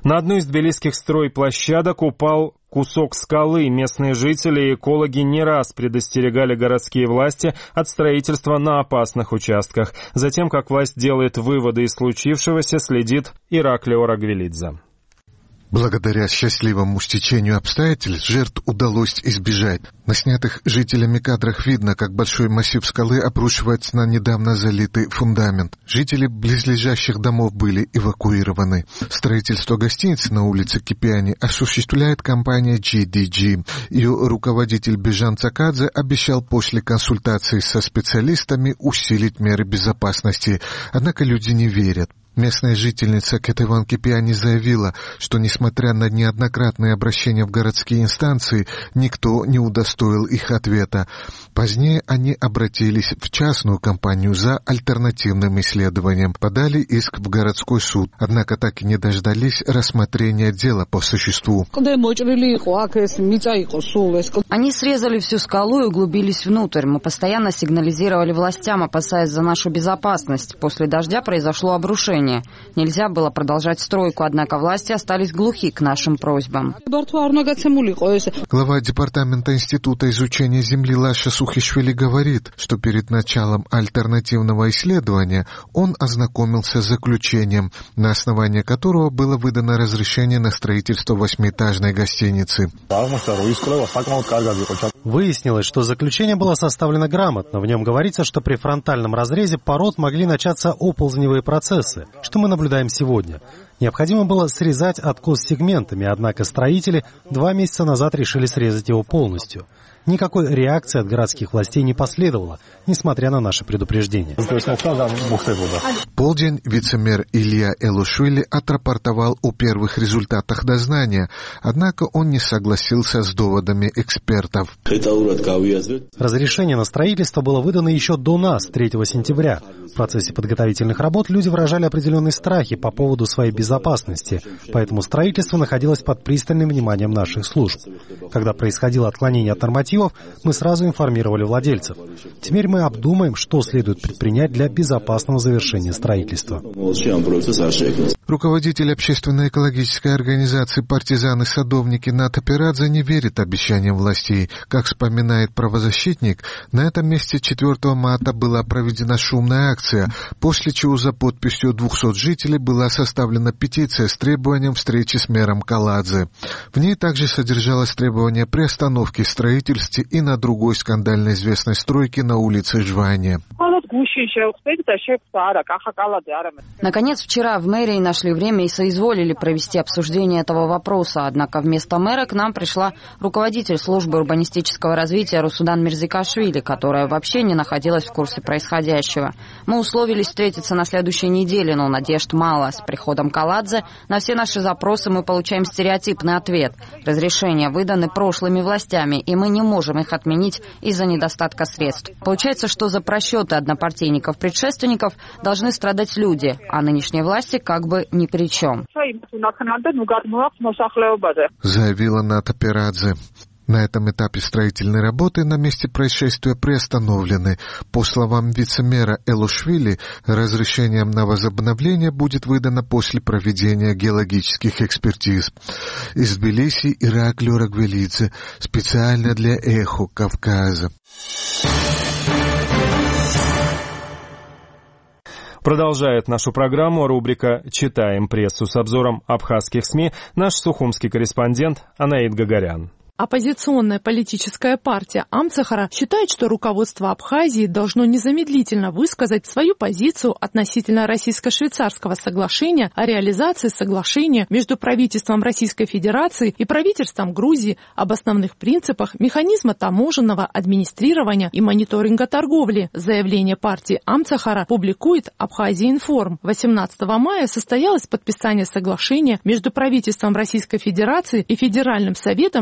На одну из тбилисских стройплощадок упал кусок скалы. Местные жители и экологи не раз предостерегали городские власти от строительства на опасных участках. Затем, как власть делает выводы из случившегося, следит Ираклио Рагвелидзе. Благодаря счастливому стечению обстоятельств жертв удалось избежать. На снятых жителями кадрах видно, как большой массив скалы обрушивается на недавно залитый фундамент. Жители близлежащих домов были эвакуированы. Строительство гостиницы на улице Кипиани осуществляет компания джи ди джи. Ее руководитель Бежан Цакадзе обещал после консультации со специалистами усилить меры безопасности. Однако люди не верят. Местная жительница Кетеван Кипиани заявила, что, несмотря на неоднократные обращения в городские инстанции, никто не удостоил их ответа. Позднее они обратились в частную компанию за альтернативным исследованием, подали иск в городской суд, однако так и не дождались рассмотрения дела по существу. Они срезали всю скалу и углубились внутрь. Мы постоянно сигнализировали властям, опасаясь за нашу безопасность. После дождя произошло обрушение. Нельзя было продолжать стройку, однако власти остались глухи к нашим просьбам. Глава Департамента Института изучения земли Лаша Сухишвили говорит, что перед началом альтернативного исследования он ознакомился с заключением, на основании которого было выдано разрешение на строительство восьмиэтажной гостиницы. Выяснилось, что заключение было составлено грамотно. В нем говорится, что при фронтальном разрезе пород могли начаться оползневые процессы, что мы наблюдаем сегодня. Необходимо было срезать откос сегментами, однако строители два месяца назад решили срезать его полностью. Никакой реакции от городских властей не последовало, несмотря на наши предупреждения. В полдень вице-мэр Илья Элушвили отрапортовал о первых результатах дознания, однако он не согласился с доводами экспертов. Разрешение на строительство было выдано еще до нас, третьего сентября. В процессе подготовительных работ люди выражали определенные страхи по поводу своей безопасности, поэтому строительство находилось под пристальным вниманием наших служб. Когда происходило отклонение от нормативов, мы сразу информировали владельцев. Теперь мы обдумаем, что следует предпринять для безопасного завершения строительства. Руководитель общественной экологической организации «Партизаны-садовники» Ната Пирадзе не верит обещаниям властей. Как вспоминает правозащитник, на этом месте четвёртого марта была проведена шумная акция, после чего за подписью двухсот жителей была составлена петиция с требованием встречи с мэром Каладзе. В ней также содержалось требование приостановки строительства и на другой скандально известной стройке на улице Жвания. Наконец, вчера в мэрии нашли время и соизволили провести обсуждение этого вопроса. Однако вместо мэра к нам пришла руководитель службы урбанистического развития Русудан Мирзикашвили, которая вообще не находилась в курсе происходящего. Мы условились встретиться на следующей неделе, но надежд мало. С приходом Каладзе на все наши запросы мы получаем стереотипный ответ. Разрешения выданы прошлыми властями, и мы не можем их отменить из-за недостатка средств. Получается, что за просчеты однопартийников-предшественников должны страдать люди, а нынешние власти как бы ни при чем. Заявила Ната Пирадзе. На этом этапе строительные работы на месте происшествия приостановлены. По словам вице-мэра Элушвили, разрешение на возобновление будет выдано после проведения геологических экспертиз. Из Тбилиси Ираклио Рагвелидзе, специально для «Эхо Кавказа». Продолжает нашу программу рубрика «Читаем прессу» с обзором абхазских СМИ наш сухумский корреспондент Анаид Гагарян. Оппозиционная политическая партия Амцахара считает, что руководство Абхазии должно незамедлительно высказать свою позицию относительно российско-швейцарского соглашения о реализации соглашения между правительством Российской Федерации и правительством Грузии об основных принципах механизма таможенного администрирования и мониторинга торговли. Заявление партии Амцахара публикует Абхазия-Информ. восемнадцатого мая состоялось подписание соглашения между правительством Российской Федерации и Федеральным советом Швейцарского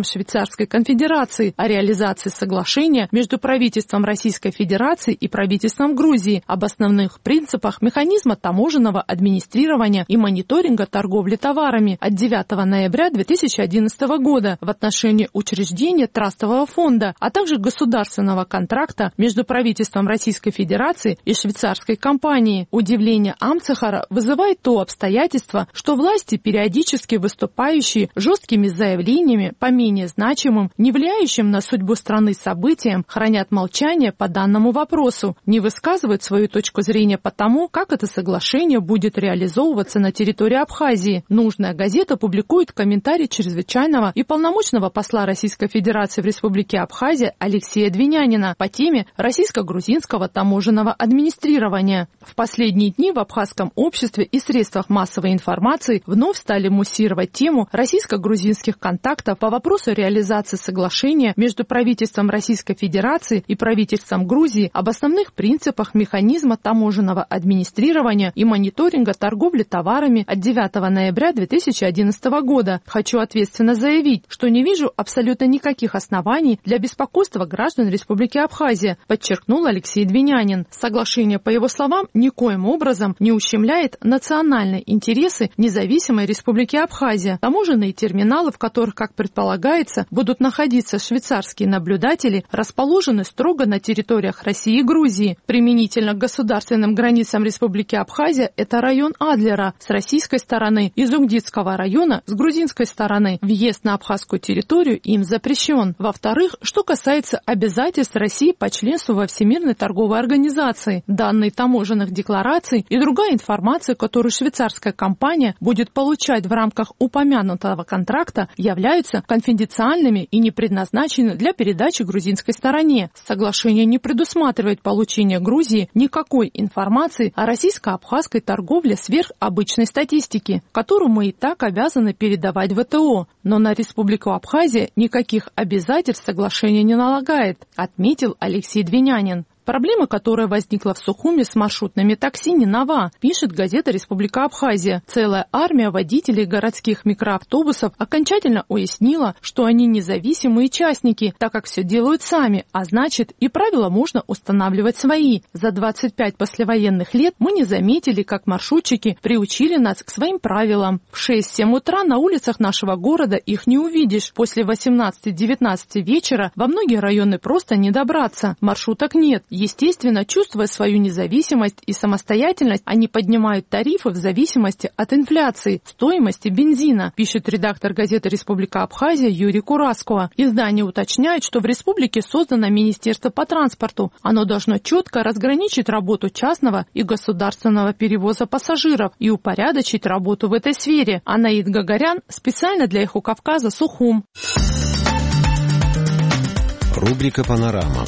Швейцарской конфедерации о реализации соглашения между правительством Российской Федерации и правительством Грузии об основных принципах механизма таможенного администрирования и мониторинга торговли товарами от девятого ноября две тысячи одиннадцатого года в отношении учреждения трастового фонда, а также государственного контракта между правительством Российской Федерации и швейцарской компанией. Удивление Амцехара вызывает то обстоятельство, что власти, периодически выступающие жесткими заявлениями по менее значимым, не влияющим на судьбу страны событиям, хранят молчание по данному вопросу, не высказывают свою точку зрения по тому, как это соглашение будет реализовываться на территории Абхазии. Нужная газета публикует комментарий чрезвычайного и полномочного посла Российской Федерации в Республике Абхазия Алексея Двинянина по теме российско-грузинского таможенного администрирования. В последние дни в абхазском обществе и средствах массовой информации вновь стали муссировать тему российско-грузинских контактов по вопросу реализации соглашения между правительством Российской Федерации и правительством Грузии об основных принципах механизма таможенного администрирования и мониторинга торговли товарами от девятого ноября две тысячи одиннадцатого года. Хочу ответственно заявить, что не вижу абсолютно никаких оснований для беспокойства граждан Республики Абхазия, подчеркнул Алексей Двинянин. Соглашение, по его словам, никоим образом не ущемляет национальные интересы независимой Республики Абхазия. Таможенные терминалы, в которых, как предполагается, будут находиться швейцарские наблюдатели, расположены строго на территориях России и Грузии. Применительно к государственным границам Республики Абхазия это район Адлера с российской стороны и Зугдидского района с грузинской стороны. Въезд на абхазскую территорию им запрещен. Во-вторых, что касается обязательств России по членству во Всемирной торговой организации, данные таможенных деклараций и другая информация, которую швейцарская компания будет получать в рамках упомянутого контракта, являются конфиденциальными и не предназначены для передачи грузинской стороне. Соглашение не предусматривает получение Грузии никакой информации о российско-абхазской торговле сверх обычной статистики, которую мы и так обязаны передавать в ВТО. Но на Республику Абхазия никаких обязательств соглашение не налагает, отметил Алексей Двинянин. Проблема, которая возникла в Сухуме с маршрутными такси, не нова, пишет газета «Республика Абхазия». Целая армия водителей городских микроавтобусов окончательно уяснила, что они независимые частники, так как все делают сами, а значит и правила можно устанавливать свои. За двадцать пять послевоенных лет мы не заметили, как маршрутчики приучили нас к своим правилам. В шесть-семь утра на улицах нашего города их не увидишь. После восемнадцати-девятнадцати вечера во многие районы просто не добраться. Маршруток нет. Естественно, чувствуя свою независимость и самостоятельность, они поднимают тарифы в зависимости от инфляции, стоимости бензина, пишет редактор газеты «Республика Абхазия» Юрий Кураско. Издание уточняет, что в республике создано Министерство по транспорту. Оно должно четко разграничить работу частного и государственного перевоза пассажиров и упорядочить работу в этой сфере. Анаид Гагарян специально для Эхо Кавказа, Сухум. Рубрика «Панорама».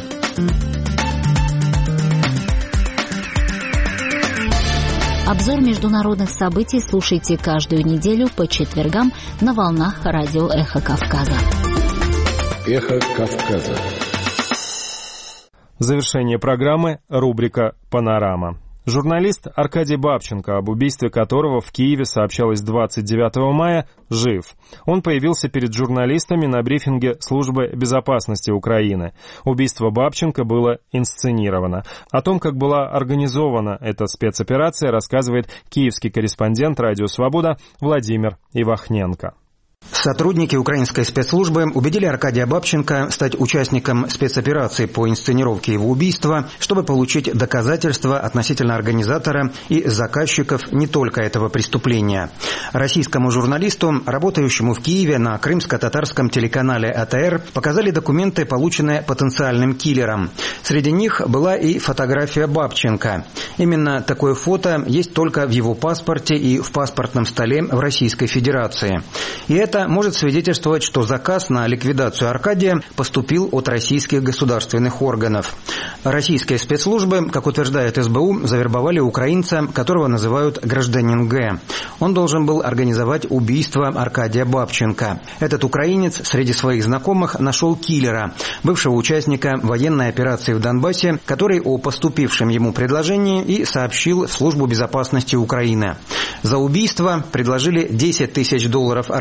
Обзор международных событий слушайте каждую неделю по четвергам на волнах радио «Эхо Кавказа». «Эхо Кавказа». Завершение программы — рубрика «Панорама». Журналист Аркадий Бабченко, об убийстве которого в Киеве сообщалось двадцать девятого мая, жив. Он появился перед журналистами на брифинге Службы безопасности Украины. Убийство Бабченко было инсценировано. О том, как была организована эта спецоперация, рассказывает киевский корреспондент «Радио Свобода» Владимир Ивахненко. Сотрудники украинской спецслужбы убедили Аркадия Бабченко стать участником спецоперации по инсценировке его убийства, чтобы получить доказательства относительно организатора и заказчиков не только этого преступления. Российскому журналисту, работающему в Киеве на крымско-татарском телеканале А Т Р, показали документы, полученные потенциальным киллером. Среди них была и фотография Бабченко. Именно такое фото есть только в его паспорте и в паспортном столе в Российской Федерации. И это Это может свидетельствовать, что заказ на ликвидацию Аркадия поступил от российских государственных органов. Российские спецслужбы, как утверждает Эс Бэ У, завербовали украинца, которого называют гражданин Г. Он должен был организовать убийство Аркадия Бабченко. Этот украинец среди своих знакомых нашел киллера, бывшего участника военной операции в Донбассе, который о поступившем ему предложении и сообщил в Службу безопасности Украины. За убийство предложили десять тысяч долларов организатору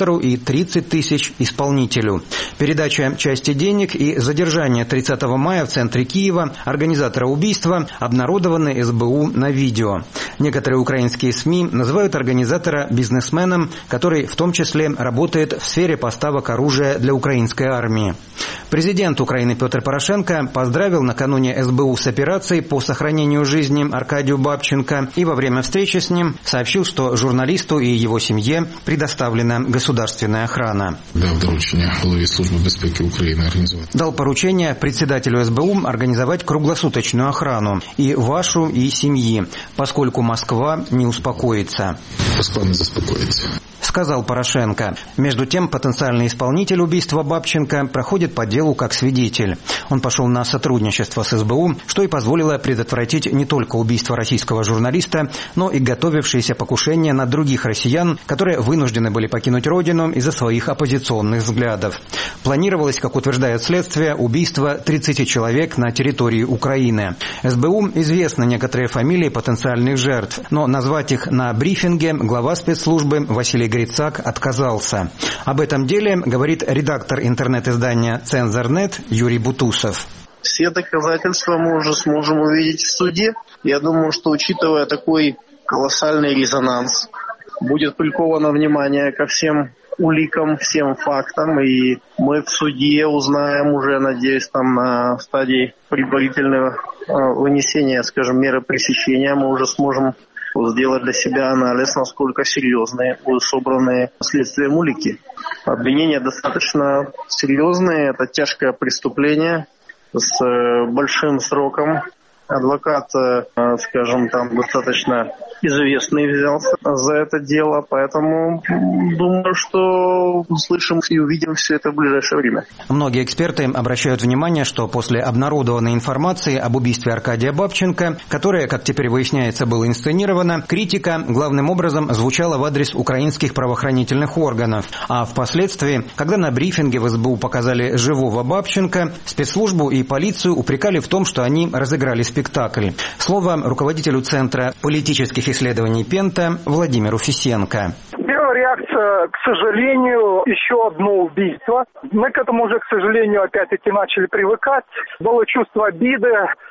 организатору и тридцать тысяч исполнителю. Передача части денег и задержание тридцатого мая в центре Киева организатора убийства обнародованы эс бэ у на видео. Некоторые украинские СМИ называют организатора бизнесменом, который в том числе работает в сфере поставок оружия для украинской армии. Президент Украины Петр Порошенко поздравил накануне эс бэ у с операцией по сохранению жизни Аркадию Бабченко и во время встречи с ним сообщил, что журналисту и его семье предоставлена государственная охрана. Дав доручення голові Служби безпеки України організувати. Дал поручение председателю эс бэ у организовать круглосуточную охрану и вашу, и семьи, поскольку Москва не успокоится. Москва не заспокоится. Сказал Порошенко. Между тем, потенциальный исполнитель убийства Бабченко проходит по делу как свидетель. Он пошел на сотрудничество с эс бэ у, что и позволило предотвратить не только убийство российского журналиста, но и готовившиеся покушения на других россиян, которые вынуждены были покинуть родину из-за своих оппозиционных взглядов. Планировалось, как утверждает следствие, убийство тридцати человек на территории Украины. эс бэ у известны некоторые фамилии потенциальных жертв, но назвать их на брифинге глава спецслужбы Василий Грицак отказался. Об этом деле говорит редактор интернет-издания «Цензор.нет» Юрий Бутусов. Все доказательства мы уже сможем увидеть в суде. Я думаю, что, учитывая такой колоссальный резонанс, будет приковано внимание ко всем уликам, всем фактам, и мы в суде узнаем уже, надеюсь, там на стадии предварительного вынесения, скажем, меры пресечения, мы уже сможем сделать для себя анализ, насколько серьезные будут собранные следствием улики. Обвинения достаточно серьезные, это тяжкое преступление с большим сроком. Адвокат, скажем, там достаточно известный взялся за это дело, поэтому думаю, что услышим и увидим все это в ближайшее время. Многие эксперты обращают внимание, что после обнародованной информации об убийстве Аркадия Бабченко, которая, как теперь выясняется, была инсценирована, критика главным образом звучала в адрес украинских правоохранительных органов. А впоследствии, когда на брифинге в эс бэ у показали живого Бабченко, спецслужбу и полицию упрекали в том, что они разыграли спектакль. Слово руководителю Центра политических исследований Пента Владимиру Фисенко. Первая реакция, к сожалению, еще одно убийство. Мы к этому уже, к сожалению, опять-таки начали привыкать. Было чувство обиды,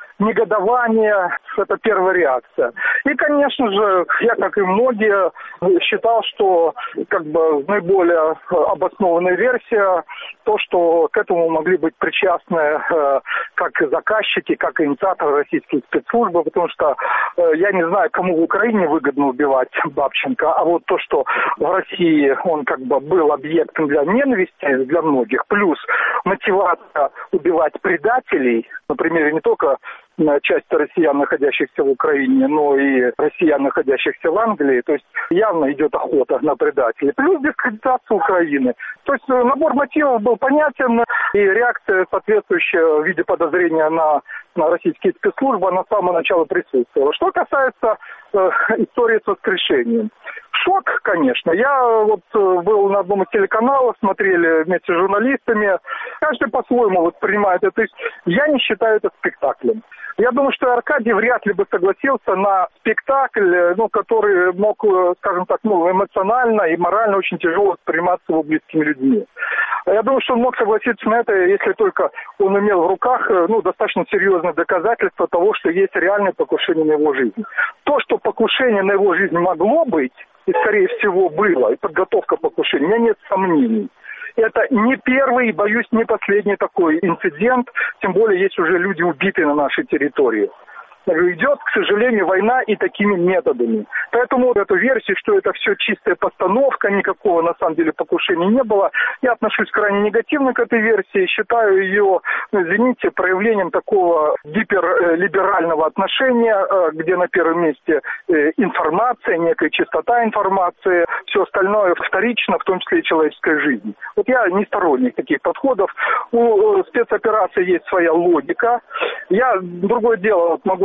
негодование, это первая реакция. И, конечно же, я, как и многие, считал, что как бы наиболее обоснованная версия, то, что к этому могли быть причастны э, как заказчики, как и инициаторы российские спецслужбы, потому что э, я не знаю, кому в Украине выгодно убивать Бабченко, а вот то, что в России он как бы был объектом для ненависти для многих, плюс мотивация убивать предателей, например, не только часть россиян, находящихся в Украине, но и россиян, находящихся в Англии. То есть явно идет охота на предателей. Плюс дискредитация Украины. То есть набор мотивов был понятен, и реакция соответствующая в виде подозрения на, на российские спецслужбы, она с самого начала присутствовала. Что касается э, истории с воскрешением. Шок, конечно. Я вот был на одном из телеканалов, смотрели вместе с журналистами. Каждый по-своему воспринимает это. То есть я не считаю это спектаклем. Я думаю, что Аркадий вряд ли бы согласился на спектакль, ну, который мог, скажем так, ну, эмоционально и морально очень тяжело восприниматься его близкими людьми. Я думаю, что он мог согласиться на это, если только он имел в руках, ну, достаточно серьезные доказательства того, что есть реальное покушение на его жизнь. То, что покушение на его жизнь могло быть, и, скорее всего, было, и подготовка покушения, у меня нет сомнений. Это не первый, и, боюсь, не последний такой инцидент, тем более есть уже люди убитые на нашей территории. Идет, к сожалению, война и такими методами. Поэтому эту версию, что это все чистая постановка, никакого на самом деле покушения не было, я отношусь крайне негативно к этой версии, считаю ее, извините, проявлением такого гиперлиберального отношения, где на первом месте информация, некая чистота информации, все остальное вторично, в том числе и человеческая жизнь. Вот я не сторонник таких подходов. У спецоперации есть своя логика. Я другое дело вот могу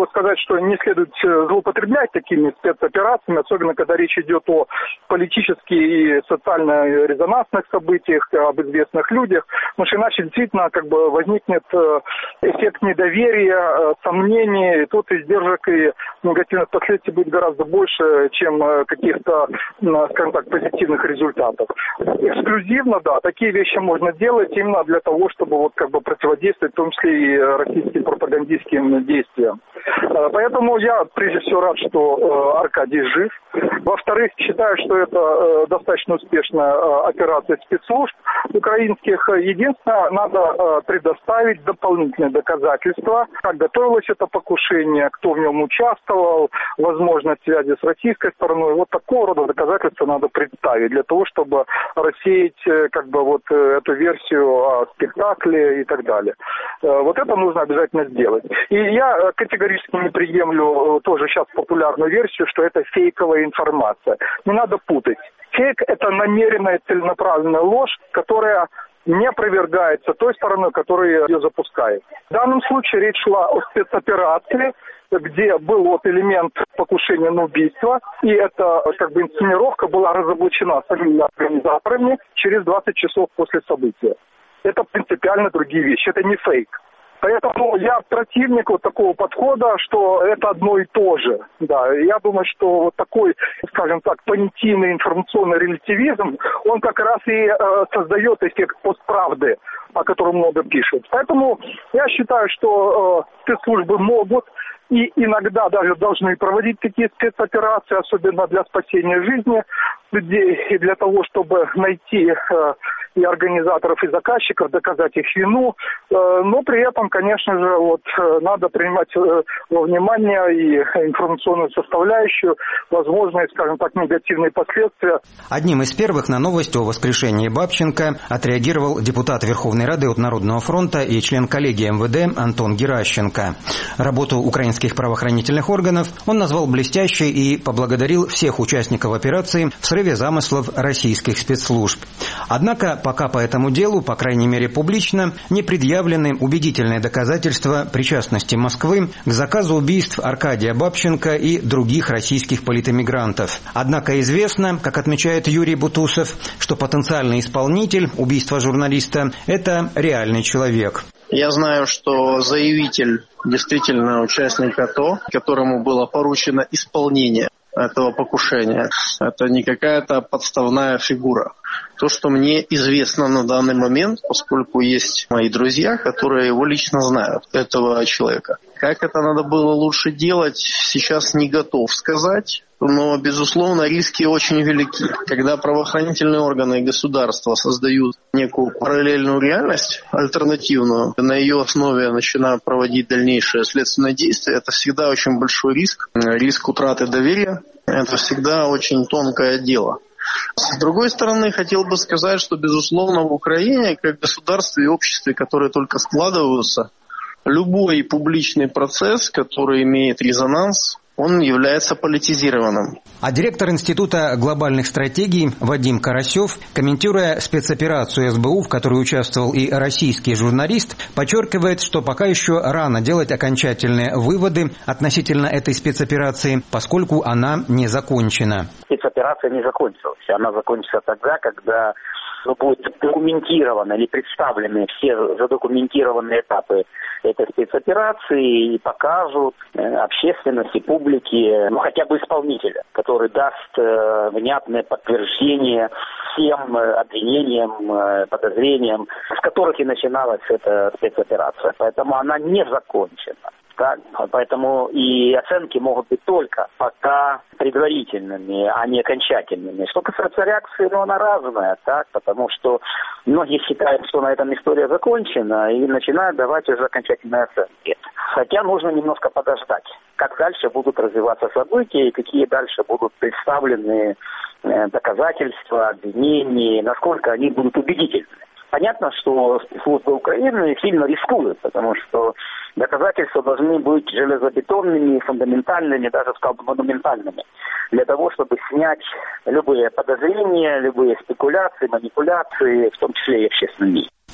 сказать, что не следует злоупотреблять такими спецоперациями, особенно когда речь идет о политических и социально-резонансных событиях, об известных людях, потому что иначе действительно как бы возникнет эффект недоверия, сомнений, и тут издержек и негативных последствий будет гораздо больше, чем каких-то, скажем так, позитивных результатов. Эксклюзивно, да, такие вещи можно делать именно для того, чтобы вот как бы противодействовать, в том числе и российским пропагандистским действиям. Поэтому я прежде всего рад, что Аркадий жив. Во-вторых, считаю, что это достаточно успешная операция спецслужб украинских. Единственное, надо предоставить дополнительные доказательства, как готовилось это покушение, кто в нем участвовал, возможность связи с российской стороной. Вот такого рода доказательства надо представить для того, чтобы рассеять как бы вот эту версию о спектакле и так далее. Вот это нужно обязательно сделать. И я категорически не приемлю тоже сейчас популярную версию, что это фейковая информация. Не надо путать. Фейк – это намеренная целенаправленная ложь, которая не опровергается той стороной, которая ее запускает. В данном случае речь шла о спецоперации, где был вот элемент покушения на убийство, и эта как бы инсценировка была разоблачена самими организаторами через двадцать часов после события. Это принципиально другие вещи, это не фейк. Поэтому я противник вот такого подхода, что это одно и то же. Да, я думаю, что вот такой, скажем так, понятийный информационный релятивизм, он как раз и э, создает эффект постправды, о котором много пишут. Поэтому я считаю, что э, спецслужбы могут и иногда даже должны проводить такие спецоперации, особенно для спасения жизни людей и для того, чтобы найти э, и организаторов, и заказчиков, доказать их вину. Э, но при этом, конечно же, вот, э, надо принимать э, во внимание и информационную составляющую, возможные, скажем так, негативные последствия. Одним из первых на новость о воскрешении Бабченко отреагировал депутат Верховной Рады от Народного фронта и член коллегии эм вэ дэ Антон Геращенко. Работу украинских правоохранительных органов он назвал блестящей и поблагодарил всех участников операции в срыве замыслов российских спецслужб. Однако пока по этому делу, по крайней мере публично, не предъявлены убедительные доказательства причастности Москвы к заказу убийств Аркадия Бабченко и других российских политэмигрантов. Однако известно, как отмечает Юрий Бутусов, что потенциальный исполнитель убийства журналиста – это реальный человек. Я знаю, что заявитель действительно участник АТО, которому было поручено исполнение этого покушения. Это не какая-то подставная фигура. То, что мне известно на данный момент, поскольку есть мои друзья, которые его лично знают, этого человека. Как это надо было лучше делать, сейчас не готов сказать. Но, безусловно, риски очень велики. Когда правоохранительные органы и государства создают некую параллельную реальность, альтернативную, на ее основе начинают проводить дальнейшие следственные действия, это всегда очень большой риск. Риск утраты доверия – это всегда очень тонкое дело. С другой стороны, хотел бы сказать, что, безусловно, в Украине, как государстве и обществе, которые только складываются, любой публичный процесс, который имеет резонанс, он является политизированным. А директор Института глобальных стратегий Вадим Карасев, комментируя спецоперацию эс бэ у, в которой участвовал и российский журналист, подчеркивает, что пока еще рано делать окончательные выводы относительно этой спецоперации, поскольку она не закончена. Спецоперация не закончилась. Она закончится тогда, когда ну, будут документированы или представлены все задокументированные этапы этой спецоперации и покажут э, общественности, публике, ну хотя бы исполнителя, который даст э, внятное подтверждение всем э, обвинениям, э, подозрениям, с которых и начиналась эта спецоперация. Поэтому она не закончена. Так? Поэтому и оценки могут быть только пока предварительными, а не окончательными. Что касается реакции, ну, она разная, так? Потому что многие считают, что на этом история закончена, и начинают давать уже окончательные оценки. Хотя нужно немножко подождать, как дальше будут развиваться события и какие дальше будут представлены доказательства, обвинения, насколько они будут убедительны. Понятно, что спецслужбы Украины сильно рискуют, потому что доказательства должны быть железобетонными, фундаментальными, даже, сказал бы, монументальными, для того, чтобы снять любые подозрения, любые спекуляции, манипуляции, в том числе и общественные.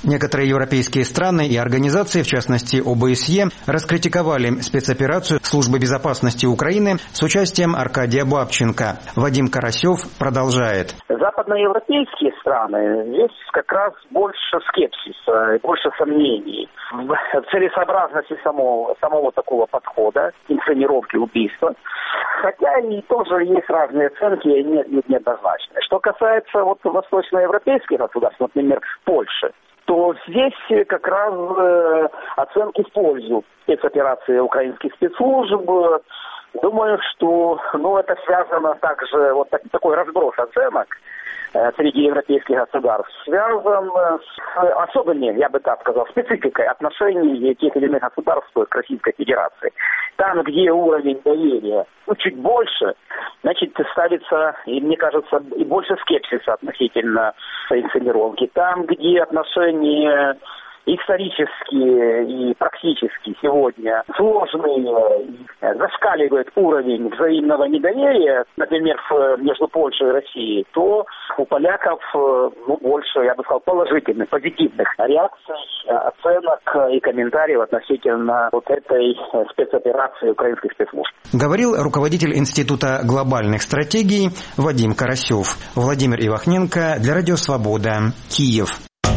Некоторые европейские страны и организации, в частности О Бэ Эс Е, раскритиковали спецоперацию Службы безопасности Украины с участием Аркадия Бабченко. Вадим Карасев продолжает. Западноевропейские страны, здесь как раз больше скепсиса, больше сомнений в целесообразности самого, самого такого подхода, инсценировки убийства. Хотя и тоже есть разные оценки, и не, не, неоднозначные. Что касается вот восточноевропейских государств, например, Польши, то здесь как раз э, оценки в пользу спецоперации украинских спецслужб. Думаю, что ну, это связано также, вот так, такой разброс оценок э, среди европейских государств связан с особенной, я бы так сказал, спецификой отношений тех или иных государств к Российской Федерации. Там, где уровень доверия ну, чуть больше, значит, ставится, и мне кажется, и больше скепсиса относительно инсценировки. Там, где отношения исторические и практически сегодня сложные, зашкаливает уровень взаимного недоверия, например, между Польшей и Россией, то у поляков ну, больше, я бы сказал, положительных, позитивных реакций, оценок и комментариев относительно вот этой спецоперации украинских спецслужб. Говорил руководитель Института глобальных стратегий Вадим Карасев. Владимир Ивахненко для Радио Свобода, Киев.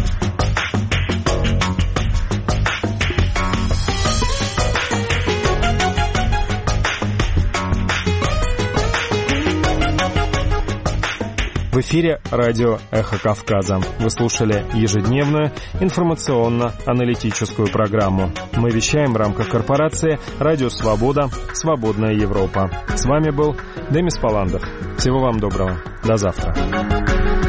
В эфире радио «Эхо Кавказа». Вы слушали ежедневную информационно-аналитическую программу. Мы вещаем в рамках корпорации «Радио Свобода. Свободная Европа». С вами был Демис Паландов. Всего вам доброго. До завтра.